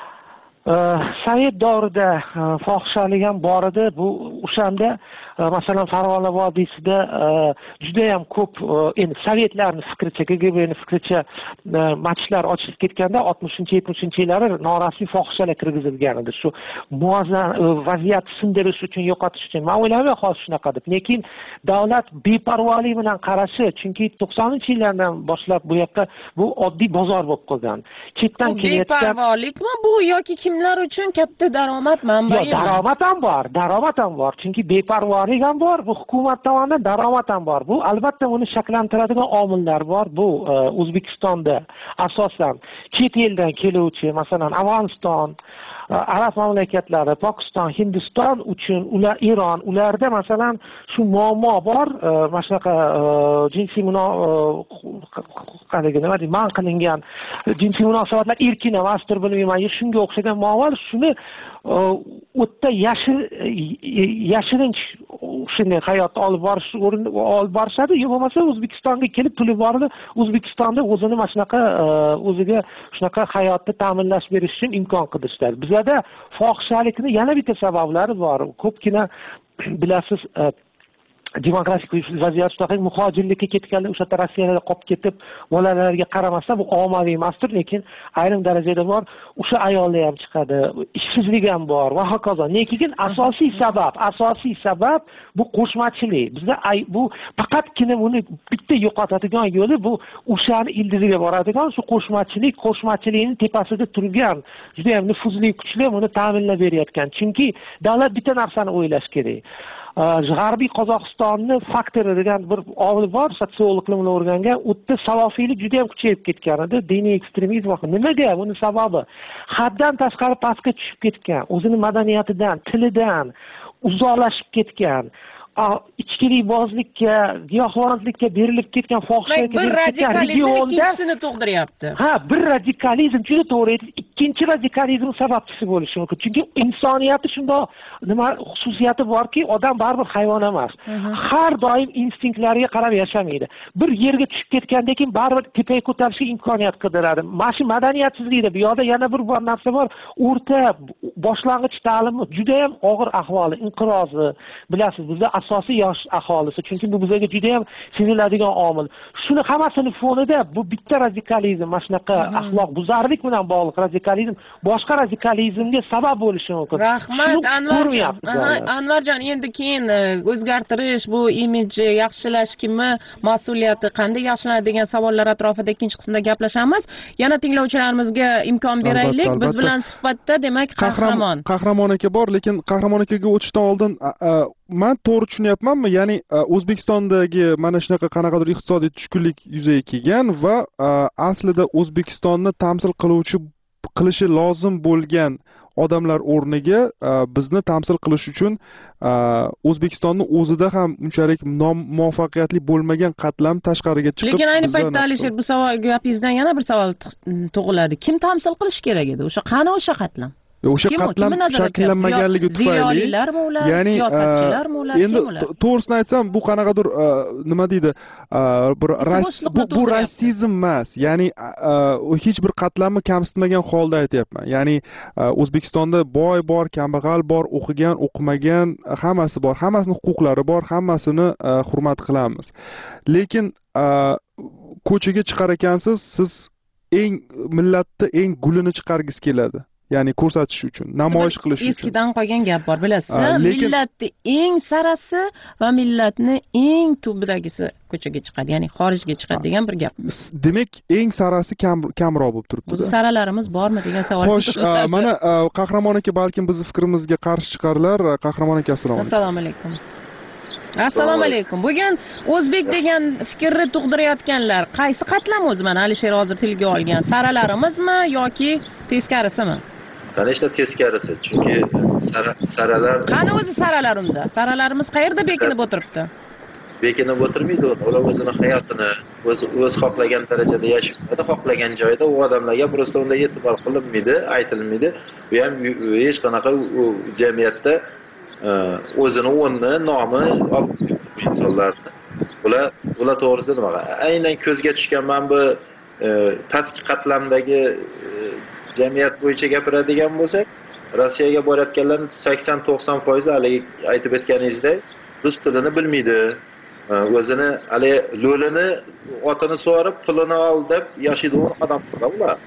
Sovet davrida fohishalik ham bor edi. Bu o'shanda masalan Farg'ona vodiysida juda ham ko'p endi sovetlarning fikricha, KGBning fikricha masjidlar ochilib ketganda 60-70-yillari norasmiy fohishalar kirgizilgan edi. Shu muazzam vaziyat sindirish uchun, yo'qotish uchun. Men o'ylayman hozir shunaqa deb. Lekin davlat beparvolik bilan qarashi, chunki 90-yillardan boshlab bu yoqda bu oddiy bozor bo'lib qolgan. Chetdan kelayotgan beparvolikmi bu yoki kimlar uchun katta daromad manbai? Yo'q, daromad ham bor. Chunki beparvolik ham bor, bu hukumat tomonidan daromad ham bor. Bu albatta uni shakllantiradigan omillar bor. Bu O'zbekistonda asosan chet eldan keluvchi, masalan, Afg'oniston, arab mamlakatlari, Pokiston, Hindiston uchun ular Eron, ularda masalan shu muammo bor. Mana shunaqa jinsiy man qilingan jinsiy munosabatlar erkin emasdir, bilmayman, shunga o'xshagan muammolar, shuni o'tda yashirinch shunday hayotni olib borishadi, yo bo'lmasa O'zbekistonga kelib puli bordi, O'zbekistonda o'zini mana shunaqa o'ziga shunaqa hayotni ta'minlash berish uchun imkon qidirishadi. Bizda fohishalikning yana bitta sabablari bor. Ko'pgina bilasiz, demokratik vaziyat shunaqa, muhojirlikka ketganlar o'sha yerda Rossiyada qolib ketib, bolalarga qaramasdan bu ommaviy emasdir, lekin ayrim darajada bor. O'sha ayollar ham chiqadi, ishsizlik ham bor va hokazo. Lekin asosiy sabab bu qo'shmachilik. Bizda bu faqatgina uni bitta yo'qotadigan yo'li bu o'shani ildiziga boradigan shu qo'shmachilikning tepasida turgan juda ham nufuzli kuchlar uni ta'minlab berayotgan. Chunki davlat bitta narsani o'ylash kerak. G'arbiy Qozog'istonni faktori degan bir olim bor, sotsiologlar bilan o'rgangan. U yerda salofiylik juda ham kuchayib ketgan edi, diniy ekstremizm. Nimaga? Buni sababi haddan tashqari pastga tushib ketgan, o'zining madaniyatidan, tilidan uzoqlashib ketgan. ichkilibozlikka, giyohvandlikka berilib ketgan fohishaga bir radikalizm ikkinchisini tug'diryapti. Ha, bir radikalizm juda to'g'ri aytdingiz. Ikkinchi radikalizm sababchisi bo'lishi mumkin. Chunki insoniyatda shunday nima xususiyati borki, odam baribir hayvon emas. Har doim instinktlarga qarab yashamaydi. Bir yerga tushib ketgandan keyin baribir tepaga ko'tarishga imkoniyat qidiradi. Mana shu madaniyatsizlikda bu yoqda yana bir bor narsa bor. O'rta boshlang'ich ta'lim juda ham og'ir ahvoli, inqirozi. Bilasiz, bizda asosiy yosh aholisi, chunki bu bizga juda ham seziladigan omil. Shuni hammasini fonida bu bitta radikalizm, mana shunaqa axloq buzarlik bilan bog'liq radikalizm boshqa radikalizmga sabab bo'lishi mumkin. Rahmat Anvarjon, endi keyin o'zgartirish, bu imij yaxshilash kimni mas'uliyati, qanday yaxshilanadi degan savollar atrofida ikkinchi qismda gaplashamiz. Yana tinglovchilarimizga imkon beraylik. Biz bilan suhbatda demak Qahramon aka bor, lekin Qahramon akaga o'tishdan oldin men to'g'ri tushunyapmanmi? Ya'ni O'zbekistondagi mana shunaqa qanaqadir iqtisodiy tushkunlik yuzaga kelgan va aslida O'zbekistonni tamsil qilishi lozim bo'lgan odamlar o'rniga bizni tamsil qilish uchun O'zbekistonni o'zida ham unchalik muvaffaqiyatli bo'lmagan qatlam tashqariga chiqib. Lekin ayni paytda Alisher, bu savol gapingizdan yana bir savol tug'iladi. Kim tamsil qilish kerak edi? Qani o'sha qatlam? O'sha qatlam shakllanmaganligi tufayli, ya'ni siyosatchilarmi ular, endi to'g'risini aytsam, bu qanaqadir nima deydi, bu rasizm emas, ya'ni hech bir qatlamni kamsitmagan holda aytyapman. Ya'ni O'zbekistonda boy bor, kambag'al bor, o'qigan, o'qimagan, hammasi bor, hammasini huquqlari bor, hammasini hurmat qilamiz. Lekin ko'chaga chiqar ekansiz, siz millatni eng gulini chiqargis keladi. Ya'ni ko'rsatish uchun, namoyish qilish uchun. Eskidan qolgan gap bor, bilasizmi? Millatni eng sarasi va millatni eng tubidagisi ko'chaga chiqadi, ya'ni xorijga chiqadi degan bir gap. Demak, eng sarasi kamroq bo'lib turibdi. O'zi saralarimiz bormi degan savol. Xo'sh, mana Qahramon aka balkim bizni fikrimizga qarshi chiqarlar. Qahramon aka, assalomu alaykum. Assalomu alaykum. Bugun o'zbek degan fikrni tug'dirayotganlar qaysi qatlam o'zi? Mana Alisher hozir tilga olgan saralarimizmi yoki teskarisimi? Qanday teskarisi? Chunki saralar qani o'zi saralar unda? Saralarimiz qayerda bekinib o'tiribdi? Bekinib o'tirmaydi. Ular o'zini hayotini o'z xohlagan darajada yashaydi, xohlagan joyda u odamlarga просто unda e'tibor qilinmaydi, aytilmaydi. Bu ham hech qanaqa jamiyatda o'zini o'rni, nomi olib insonlarni. Ular to'g'risida nima? Aynan ko'zga tushgan men bu pastki qatlamdagi jamiyat bo'yicha gapiradigan bo'lsak, Rossiyaga borayotganlarning 80-90% haligi aytib o'tganingizdek rus tilini bilmaydi. O'zini hali lo'lini otini sug'orib, pulini ol deb yashaydigan odamlar ular.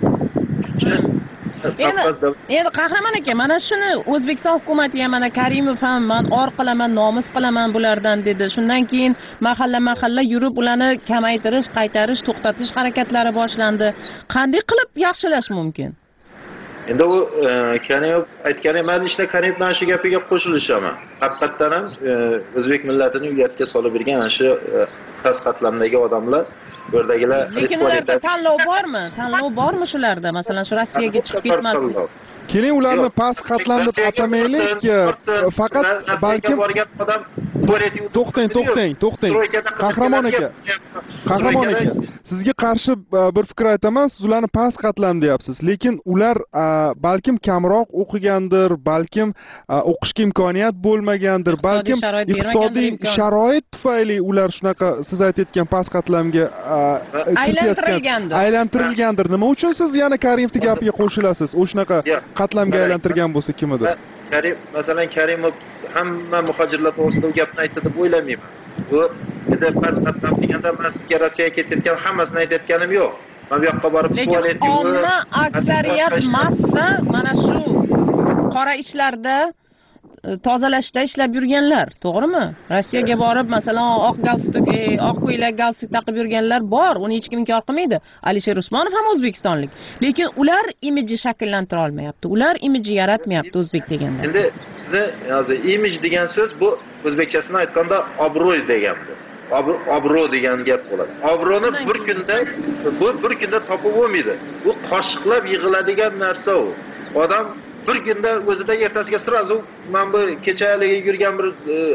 Endi Qahramon aka, mana shuni O'zbekiston hukumati ham, mana Karimov ham men or qilaman, nomus qilaman bulardan dedi. Shundan keyin mahalla yurib ularni kamaytirish, qaytarish, to'xtatish harakatlari boshlandi. Qanday qilib yaxshilash mumkin? Endi u Karimov aytgani, men Karimov shu gapiga qo'shilishaman. Haqiqatan ham o'zbek millatini uyatga solib bergan shu past qatlamdagi odamlar, yerdagilar. Lekin ularda tanlov bormi? Tanlov bormi shularda? Masalan, shu Rossiyaga chiqib ketmasin. Keling, ularni past qatlam deb atamaylik, faqat balkim to'xtang. Qahramon aka, sizga qarshi bir fikr aytaman. Siz ularni past qatlam deyapsiz, lekin ular balkim kamroq o'qigandir, balkim o'qishga imkoniyat bo'lmagandir, balkim iqtisodiy sharoit tufayli ular shunaqa siz aytayotgan past qatlamga aylantirilgandir. Nima uchun siz yana Karimovning gapiga qo'shilasiz? O'shunaqa qatlamga aylantirgan bo'lsa kim edi? Masalan, Karimov hamma muhojirlar to'g'risida u gapni aytdi deb o'ylamayman. Bu juda past qatlam deganda men sizga Rossiyaga ketayotgan hammasini aytayotganim yo'q. Men bu yoqqa borib tualet yo'q. Lekin omma aksariyat massa mana shu qora ishlarda tozalashda ishlab yurganlar, to'g'rimi? Rossiyaga borib, masalan, oq galstuk, oq ko'ylak galstuk taqib yurganlar bor, uni hech kim inkor qilmaydi. Alisher Usmonov ham o'zbekistonlik. Lekin ular imiji shakllantira olmayapti. Ular imiji yaratmayapti o'zbek deganda. Endi sizda hozir imij degan so'z bu o'zbekchasini aytganda obro'y degandir. Obro' degan gap bo'ladi. Obro'ni bir kunda topib bo'lmaydi. Bu qoshiqlab yig'iladigan narsa u. Odam bir kunda o'zida ertasiga sirazu men bu kechalik yurgan bir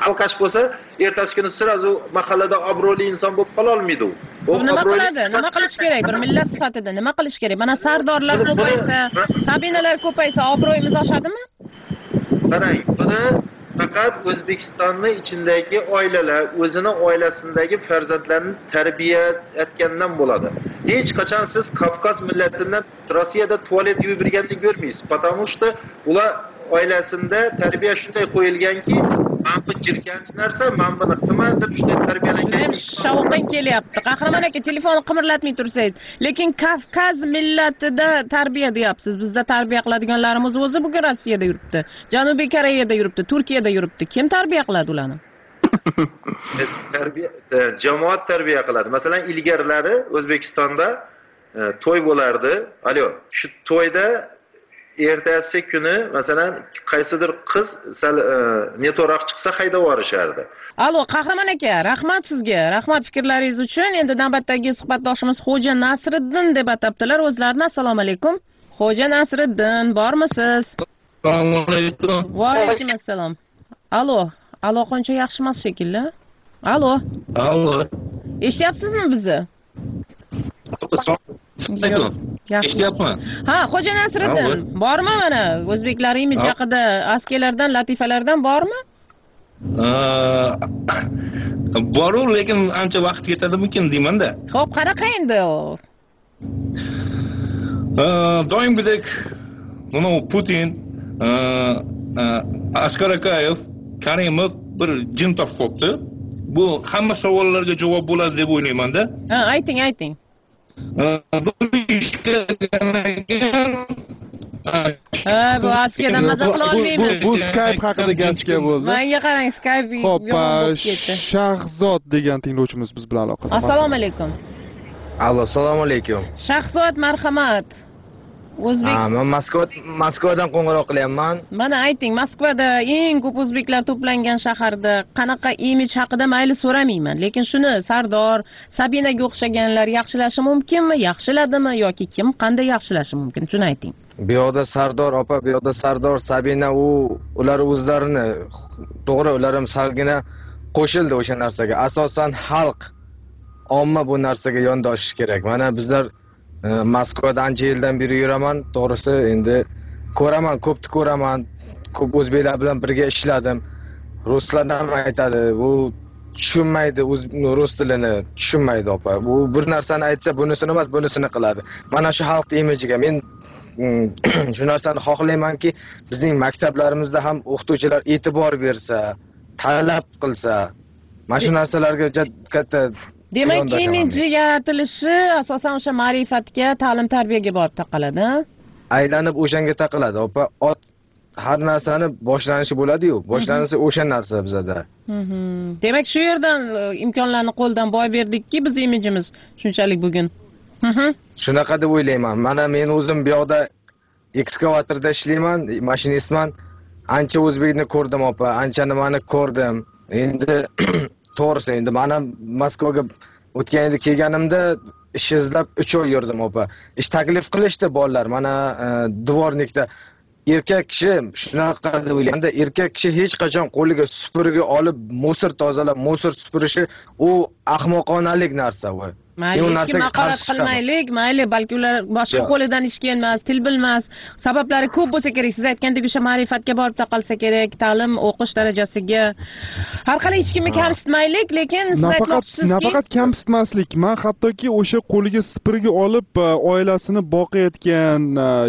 alqash bo'lsa, ertasi kuni sirazu mahallada obro'li inson bo'lib qola olmaydi u. Nima qiladi? Nima qilish kerak? Bir millat sifatida nima qilish kerak? Mana sardorlar ko'paysa, sabinalar ko'paysa, obro'yimiz oshadimi? Qarang, buni faqat O'zbekistonning ichidagi oilalar o'zini oilasindagi farzandlarini tarbiyalayotgandan bo'ladi. Hech qachon siz Kavkaz millatidan Rossiyada tualet yuvib yurganini ko'rmaysiz. Потому что ular oilasida tarbiya shunday qo'yilganki, men bu jirkanchi narsa, men buni qilman deb shunday tarbiyalangan. Shavqin kelyapti. Qahramon aka, telefonni qimirlatmay tursangiz. Lekin Kavkaz millatida tarbiya deyapsiz. Bizda tarbiya qiladiganlarimiz o'zi bugun Rossiyada yuribdi. Janubiy Koreyada yuribdi, Turkiyada yuribdi. Kim tarbiya qiladi ularni? Jamoat tarbiya qiladi. Masalan, ilgarilari O'zbekistonda to'y bo'lardi. Alo, shu to'yda ertasi kuni masalan qaysidir qiz neto'roq chiqsa haydab yuborishardi. Alo, Qahramon aka, rahmat sizga. Rahmat fikrlaringiz uchun. Endi navbatdagi suhbatdoshimiz Xo'ja Nasriddin deb atabdilar o'zlarini. Assalomu alaykum. Xo'ja Nasriddin, bormisiz? Assalomu alaykum. Va alaykum assalom. Alo, aloqancha yaxshi emas shekilli. Alo. Alo. Eshityapsizmi bizni? Eshityapman. Ha, Xo'ja Nasriddin, bormi mana o'zbeklar imij haqida askelardan, latifalardan bormi? Boru, lekin ancha vaqt ketadimikin deyman-da. Xo'p, qanaqa endi u? Doimgidek mana Putin, Askar Akayev, Karimov bir jin topib qopti. Bu hamma savollarga javob bo'ladi deb o'ylayman-da. Ha, ayting. Bu askerdan maza qila olmaymiz. Bu Skype haqida gapga bo'ldi. Menga qarang, Skype yomon bo'lib ketdi. Shahzod degan tinglovchimiz biz bilan aloqada. Assalomu alaykum. Allo, assalomu alaykum. Shahzod, marhamat. O'zbek. Men Moskvadan qo'ng'iroq qilyapman. Mana ayting, Moskvada eng ko'p o'zbeklar to'plangan shaharda qanaqa imij haqida mayli so'ramayman, lekin shuni Sardor, Sabinaga o'xshaganlar yaxshilashi mumkinmi, yaxshiladimi yoki kim qanday yaxshilashi mumkin? Shuni ayting. Bu yoqda Sardor opa, bu yoqda Sardor, Sabina ular o'zlarini to'g'ri, ular ham salgina qo'shildi o'sha narsaga. Asosan xalq, omma bu narsaga yondoshishi kerak. Mana bizlar Moskvada ancha yildan beri yuraman, to'g'risi endi ko'raman, ko'pni ko'raman, ko'p o'zbeklar bilan birga ishladim. Ruslar ham aytadi, bu tushunmaydi, rus tilini tushunmaydi opa. Bu bir narsani aytsa, bunisini emas, bunisini qiladi. Mana shu xalq imijiga men shu narsani xohlaymanki, bizning maktablarimizda ham o'qituvchilar e'tibor bersa, talab qilsa, mana shu narsalarga katta. Demak, imiji yaratilishi asosan o'sha ma'rifatga, ta'lim-tarbiyaga borib taqaladi. Aylanib o'shanga taqaladi, opa. Har narsani boshlanishi bo'ladi-yu, boshlanishi o'sha narsa bizda. Demak, shu yerdan imkonlarni qo'ldan boy berdikki, biz imijimiz shunchalik bugun. Shunaqa deb o'ylayman. Mana men o'zim bu yoqda ekskavatorda ishlayman, mashinistman. Ancha o'zbekni ko'rdim, opa. Ancha nimani ko'rdim. Endi to'g'risi, endi mana Moskvaga o'tgan yil kelganimda ish izlab 3 oy yurdim, opa. Ish taklif qilishdi bolalar. Mana dvornikda erkak kishi shunaqa deb o'ylayman-da, erkak kishi hech qachon qo'liga supurgi olib musor tozalab, musor supurishi u ahmoqonalik narsa u. Mayli, hech kim haqorat qilmaylik, mayli, balki ular boshqa qo'lidan ish kelmas, til bilmas, sabablari ko'p bo'lsa kerak. Siz aytgandek o'sha ma'rifatga borib taqalsa kerak, ta'lim, o'qish darajasiga. Har qalay hech kimni kamsitmaylik, lekin siz aytmoqchisizki, nafaqat kamsitmaslik, men hattoki o'sha qo'liga supurgi olib oilasini boqayotgan,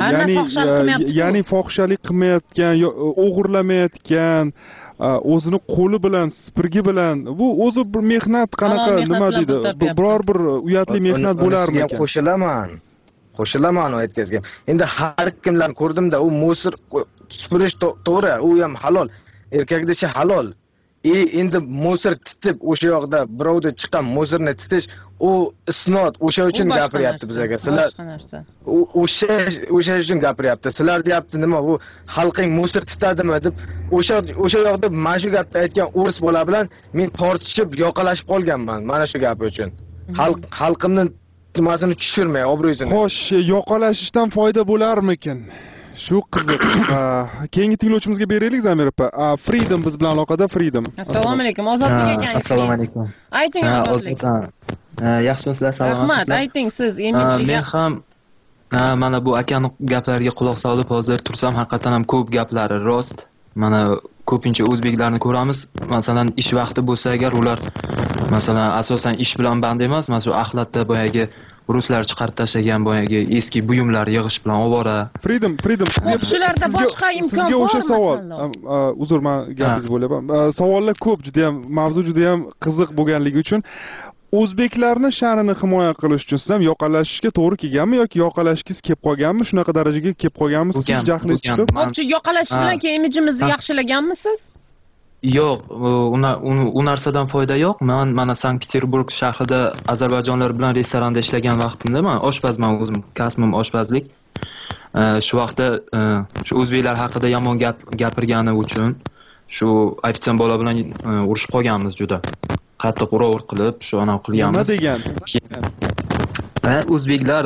ya'ni fohishalik qilmayotgan, o'g'irlamayotgan, o'zini qo'li bilan, supurgi bilan, bu o'zi bir mehnat, qanaqa nima deydi, biror bir uyatli mehnat bo'larmikan? Qo'shilaman aytgazga. Endi har kimlarni ko'rdimda, u musor supurish to'g'ri, u ham halol. Erkakning ishi halol. Endi musor titib o'sha yoqda birovda chiqqan musorni titish u isnot, o'sha uchun gapiryapti bizga. Sizlar o'sha uchun gapiryapti. Sizlar deyapti nima bu xalqing musor titadimi deb o'sha yoqda mana shu gapni aytgan o'ris bola bilan men tortishib, yoqalashib qolganman mana shu gap uchun. Xalqimning nimasini tushirmay, obro'sini. Xo'sh, yoqalashishdan foyda bo'larmikin? Shu qiziq. Keyingi tinglovchimizga beraylik Zamir opa. Freedom biz bilan aloqada. Freedom. Assalomu alaykum. Ozodlik ekan. Assalomu alaykum. Ayting Ozodlik. Yaxshimisizlar, salomatsizlar? Rahmat, ayting siz imijiga. Men ham mana bu akani gaplariga quloq solib hozir tursam, haqiqatan ham ko'p gaplari rost. Mana ko'pincha o'zbeklarni ko'ramiz. Masalan, ish vaqti bo'lsa agar ular masalan asosan ish bilan band emas, mana shu axlatda boyagi ruslar chiqarib tashlagan boyagi eski buyumlar yig'ish bilan ovora. Freedom, shularda boshqa imkon sizga o'sha savol. Uzr, men gapingizni bo'lyapman. Savollar ko'p, juda ham mavzu juda ham qiziq bo'lganligi uchun o'zbeklarni sha'nini himoya qilish uchun siz ham yoqalashishga to'g'ri kelganmi yoki yoqalashingiz kelib qolganmi? Shunaqa darajaga kelib qolganmi? Siz jahlingiz chiqib? Bo'pchi, yoqalash bilan keyin imijimizni yaxshilaganmisiz? Yo'q, u narsadan foyda yo'q. Men mana Sankt-Peterburg shahrida ozarbayjonlar bilan restoranda ishlagan vaqtimda men oshpazman, o'zim kasbim oshpazlik. Shu vaqtda shu o'zbeklar haqida yomon gapirgani uchun shu ofitsiant bola bilan urushib qolganmiz juda. Qattiq urovur qilib, shu anav qilganmiz. Nima degan? O'zbeklar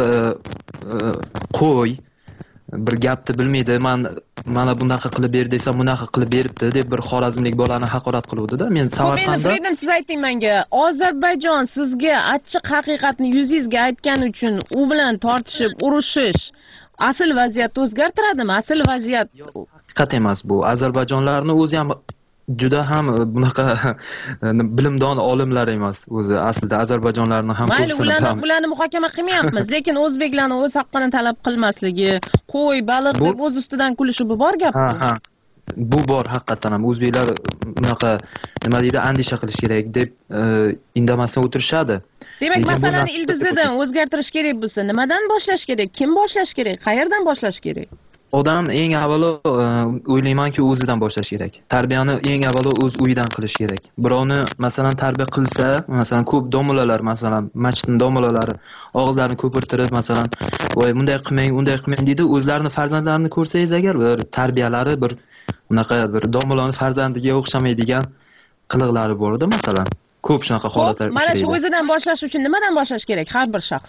qo'y bir gapni bilmaydi. Mana bunaqa qilib ber desam, bunaqa qilib beribdi deb bir xorazmlik bolani haqorat qiluvdi-da. Men Samarqandda Freedom, siz ayting menga, Ozarbayjon sizga achchiq haqiqatni yuzingizga aytgani uchun u bilan tortishib, urushish asl vaziyatni o'zgartiradimi? Asl vaziyat haqiqat emas bu. Ozarbayjonlarni o'zi ham juda ham bunaqa bilimdon olimlar emas o'zi. Aslida ozarbayjonlarni ham mayli, ularni muhokama qilmayapmiz, lekin o'zbeklarni o'z haqqini talab qilmasligi, qo'y, baliq deb o'z ustidan kulishi bu bor gap. Ha. Bu bor haqiqatan ham. O'zbeklar bunaqa nima deydi, andisha qilish kerak deb indamasdan o'tirishadi. Demak, masalani ildizidan o'zgartirish kerak bo'lsa, nimadan boshlash kerak? Kim boshlash kerak? Qayerdan boshlash kerak? Odam eng avvalo o'ylaymanki o'zidan boshlash kerak. Tarbiyani eng avvalo o'z uyidan qilish kerak. Birovni masalan tarbiya qilsa, masalan ko'p domlalar, masalan masjidning domlalari og'izlarini ko'pirtirib, masalan, "Voy, bunday qilmang, unday qilmang" deydi. O'zlarini farzandlarini ko'rsangiz agar bir tarbiyalari bir unaqa bir domlaning farzandiga o'xshamaydigan qiliqlari bor-da, masalan. Ko'p shunaqa holatlar uchraydi. Mana shu o'zidan boshlash uchun nimadan boshlash kerak har bir shaxs?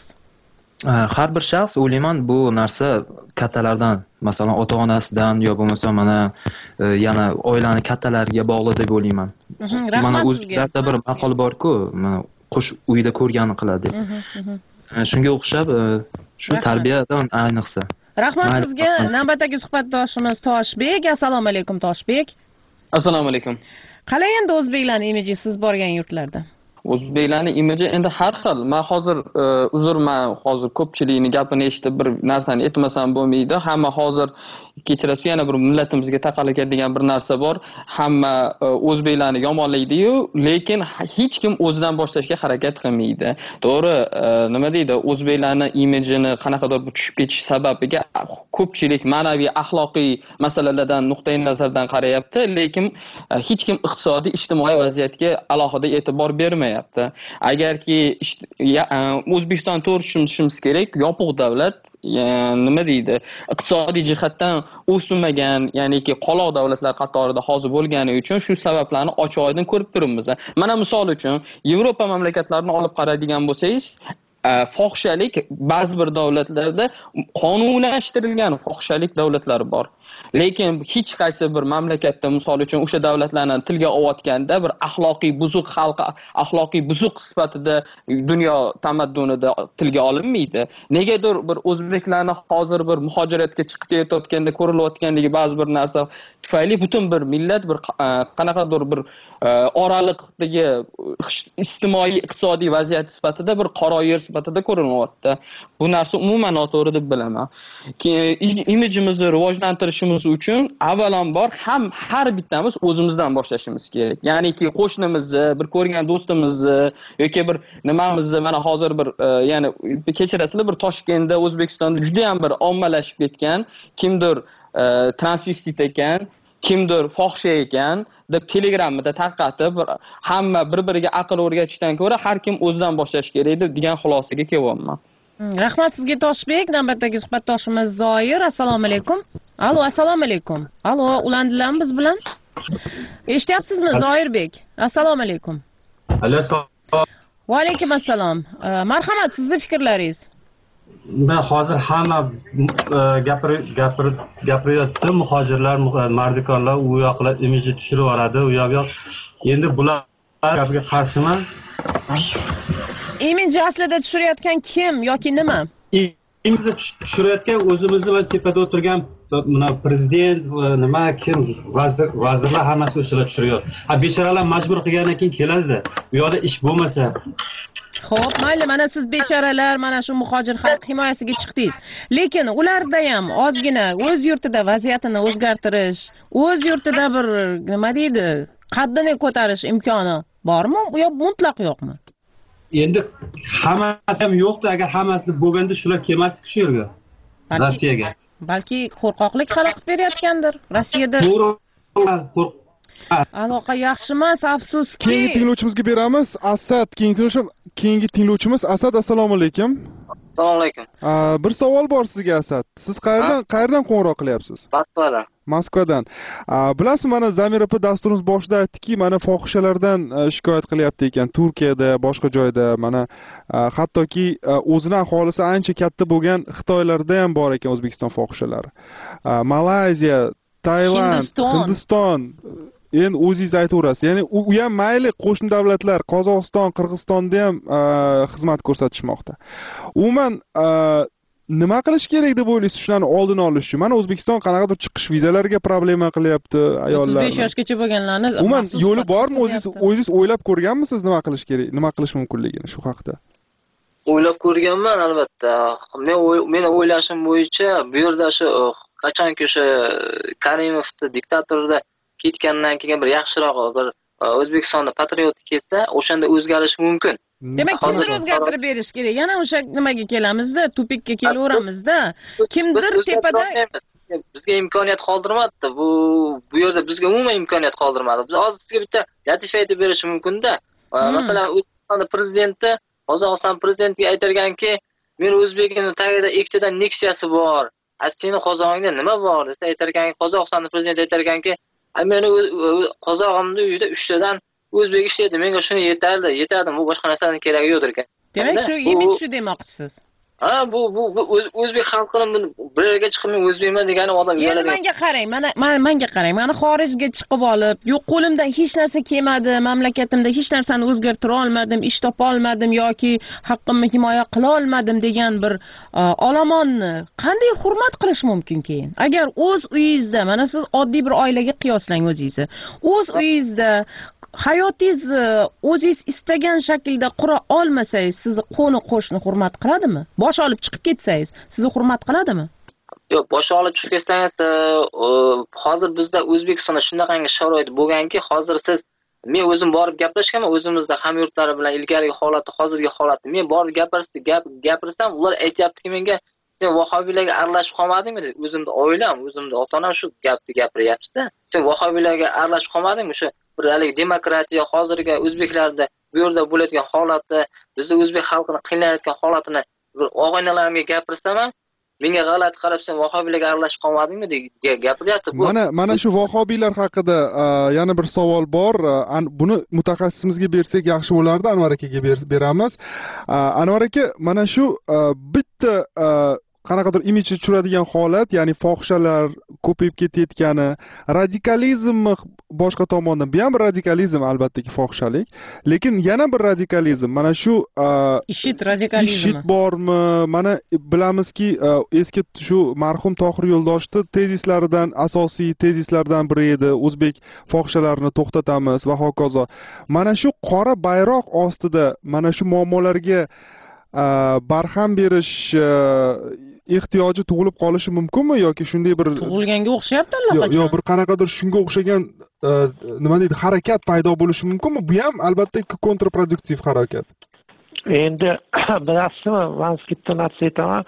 Har bir shaxs o'ylayman bu narsa kattalardan, masalan ota-onasidan yo bo'lmasa mana yana oilani kattalariga bog'liq deb o'ylayman. Mana o'zlarda bir maqol bor-ku, mana qush uyda ko'rganini qiladi deb. Shunga o'xshab shu tarbiyadan ayniqsa. Rahmat sizga. Navbatdagi suhbatdoshimiz Toshbek. Assalomu alaykum Toshbek. Assalomu alaykum. Qalay endi o'zbeklarning imiji siz borgan yurtlarda? O'zbeklarning imiji endi har xil. Men hozir uzrman, hozir ko'pchilikning gapini eshitib bir narsani aytmasam bo'lmaydi. Hamma hozir kechirasiz, yana bir millatimizga taqaladigan bir narsa bor. Hamma o'zbeklarni yomonlaydi-yu, lekin hech kim o'zidan boshlashga harakat qilmaydi. To'g'ri, nima deydi, o'zbeklarning imijini qanaqadir tushib ketish sababiga ko'pchilik ma'naviy, axloqiy masalalardan nuqtai nazardan qarayapti, lekin hech kim iqtisodiy, ijtimoiy vaziyatga alohida e'tibor bermayapti. Agarki O'zbekiston to'g'ri tushunishimiz kerak, yopiq davlat, nima deydi, iqtisodiy jihatdan o'smagan, ya'niki qoloq davlatlar qatorida hozir bo'lgani uchun shu sabablarni ochiq-oydin ko'rib turibmiz. Mana misol uchun Yevropa mamlakatlarini olib qaraydigan bo'lsangiz, fohishalik ba'zi bir davlatlarda qonunlashtirilgan fohishalik davlatlari bor. Lekin hech qaysi bir mamlakatda misol uchun o'sha davlatlarni tilga olayotganda bir axloqiy buzuq xalq, axloqiy buzuq sifatida dunyo tamaddunida tilga olinmaydi. Negadir bir o'zbeklarni hozir bir muhojiratga chiqib ketayotganda ko'rilayotganligi ba'zi bir narsa tufayli butun bir millat bir qanaqadir bir oraliqdagi ijtimoiy iqtisodiy vaziyat sifatida bir qora yer sifatida ko'rinyapti. Bu narsa umuman noto'g'ri deb bilaman. Imijimizni rivojlantirishimiz uchun avvalambor har bittamiz o'zimizdan boshlashimiz kerak. Ya'niki qo'shnimizni, bir ko'rgan do'stimizni yoki bir nimamizni, mana hozir bir ya'ni kechirasizlar, bir Toshkentda, O'zbekistonda juda ham bir ommalashib ketgan kimdir transvestit ekan, kimdir fohisha ekan deb Telegramda tarqatib, hamma bir-biriga aql o'rgatishdan ko'ra har kim o'zidan boshlash kerak degan xulosaga kelyapman. Rahmat sizga Toshbek. Navbatdagi suhbatdoshimiz Zoir. Assalomu alaykum. Alo, assalomu alaykum. Alo, ulandilarmi biz bilan? Eshityapsizmi Zoirbek? Assalomu alaykum. Alo, va alaykum assalom. Marhamat, sizning fikrlaringiz? man hozir hamma gapiryapti, muhojirlar, mardikorlar u yoqlar imiji tushirib yuboradi, u yoq. Endi bular gapiga qarshiman. Imiji aslida tushirayotgan kim yoki nima? Imiji tushirayotgan o'zimizni va tepada o'tirgan mana prezident nima kim vazirlar hammasi o'shalar tushiryapti. Ha bechoralar majbur qilgandan keyin keladi-da. Bu yoqda ish bo'lmasa. Xo'p, mayli, mana siz bechoralar, mana shu muhojir xalq himoyasiga chiqdingiz. Lekin ularda ham ozgina o'z yurtida vaziyatini o'zgartirish, o'z yurtida bir nima deydi, qaddini ko'tarish imkoni bormi yo mutlaq yo'qmi? Endi hammasi ham yo'qdi, agar hammasi bo'lganda shular kelmasdi shu yerga. Rossiyaga. Balki qo'rqoqlik xalaqit berayotgandir Rossiyada. Aloqa yaxshi emas, afsuski. Keyingi tinglovchimizga beramiz. Asad, keyingi tinglovchimiz Asad, assalomu alaykum. Assalomu alaykum. Bir savol bor sizga Asad. Siz qayerdan qo'ng'iroq qilyapsiz? Moskvadan. Moskvadan. Bilasizmi, mana Zamir opa dasturimiz boshida aytdiki, mana fohishalardan shikoyat qilyapti ekan Turkiyada, boshqa joyda, mana hattoki o'zining aholisi ancha katta bo'lgan Xitoylarda ham bor ekan O'zbekiston fohishalari. Malayziya, Tailand, Hindiston. Endi o'zingiz aytaverasiz. Ya'ni u ham mayli qo'shni davlatlar, Qozog'iston, Qirg'izistonda ham xizmat ko'rsatishmoqda. Umuman nima qilish kerak deb o'ylaysiz shularni oldini olish uchun? Mana O'zbekiston qanaqadir chiqish vizalariga problema qilyapti ayollar. 35 yoshgacha bo'lganlarni umuman yo'li bormi? O'zingiz o'ylab ko'rganmisiz nima qilish kerak, nima qilish mumkinligini shu haqda? O'ylab ko'rganman albatta. Men o'ylashim bo'yicha bu yerda shu qachonki o'sha Karimovni diktatorda ketgandan keyin bir yaxshiroq bir O'zbekistonda patriot ketsa, o'shanda o'zgarish mumkin. Demak, kimdir o'zgartirib berish kerak. Yana o'sha nimaga kelamizda, tupikka kelaveramizda. Kimdir tepada bizga imkoniyat qoldirmadi. Bu yerda bizga umuman imkoniyat qoldirmadi. Biz hozir sizga bitta latifa aytib berish mumkin-da. Masalan, O'zbekiston prezidenti Qozog'iston prezidentiga aytganki, men O'zbekiston tagida ikkitadan Nexia'si bor. Seni qozog'ingda nima bor desa aytganki, Qozog'iston prezidenti aytganki, meni qozog'imni uyida 3 tadan o'zbek ishlaydi, menga shuni yetadi, bu boshqa narsadan keragi yo'qdir ekan. Demak, shu imij shu demoqchisiz. Ha, bu o'zbek xalqining bir yerga chiqib men o'zbekman degani odam yo'q. Endi menga qarang, menga qarang. Meni xorijga chiqib olib, yo'q qo'limdan hech narsa kelmadi, mamlakatimda hech narsani o'zgartira olmadim, ish topa olmadim yoki haqqimni himoya qila olmadim degan bir olomonni qanday hurmat qilish mumkin keyin? Agar o'z uyingizda, mana siz oddiy bir oilaga qiyoslang o'zingizni. O'z uyingizda hayotingiz o'zingiz istagan shaklda qura olmasangiz, sizni qo'ni-qo'shni hurmat qiladimi? Bosh olib chiqib ketsangiz, sizni hurmat qiladimi? Yo'q, bosh olib chiqib ketsangiz, hozir bizda O'zbekistonda shunaqangi sharoit bo'lganki, hozir siz men o'zim borib gaplashganman, o'zimizda hamyurtlari bilan ilgarigi holatni, hozirgi holatni men borib gapirsam, ular aytayaptiki menga, sen vahobiylarga aralashib qolmadingmi deb. O'zimda oilam, o'zimda ota-onam shu gapni gapiryapti-da. Sen vahobiylarga aralashib qolmadingmi? Shu bir hali demokratiya hozirgi o'zbeklarda bu yerda bo'layotgan holatni, bizda o'zbek xalqini qiynayotgan holatini bir og'aynilarimga gapirsam ham, menga g'alati qarab, sen vahobiylarga aralashib qolmadingmi deb gapiryapti. Mana shu vahobiylar haqida yana bir savol bor. Buni mutaxassisimizga bersak yaxshi bo'lardi, Anvar akaga beramiz. Anvar aka, mana shu bitta qanaqadir imijga tushiradigan holat, ya'ni fohishalar ko'payib ketayotgani, radikalizmni boshqa tomondan, bu ham bir radikalizm albattaki fohishalik, lekin yana bir radikalizm, mana shu IShID radikalizmi. IShID bormi? Mana bilamizki, eski shu marhum Tohir Yo'ldoshni tezislaridan, asosiy tezislardan biri edi, o'zbek fohishalarini to'xtatamiz va hokazo. Mana shu qora bayroq ostida mana shu muammolarga barham berish ehtiyoji tug'ilib qolishi mumkinmi yoki shunday bir tug'ilganga o'xshayapti allaqachon? Yo'q, bir qanaqadir shunga o'xshagan nima deydi, harakat paydo bo'lishi mumkinmi? Bu ham albatta kontraproduktiv harakat. Endi bilasizmi, men sizga bitta narsa aytaman.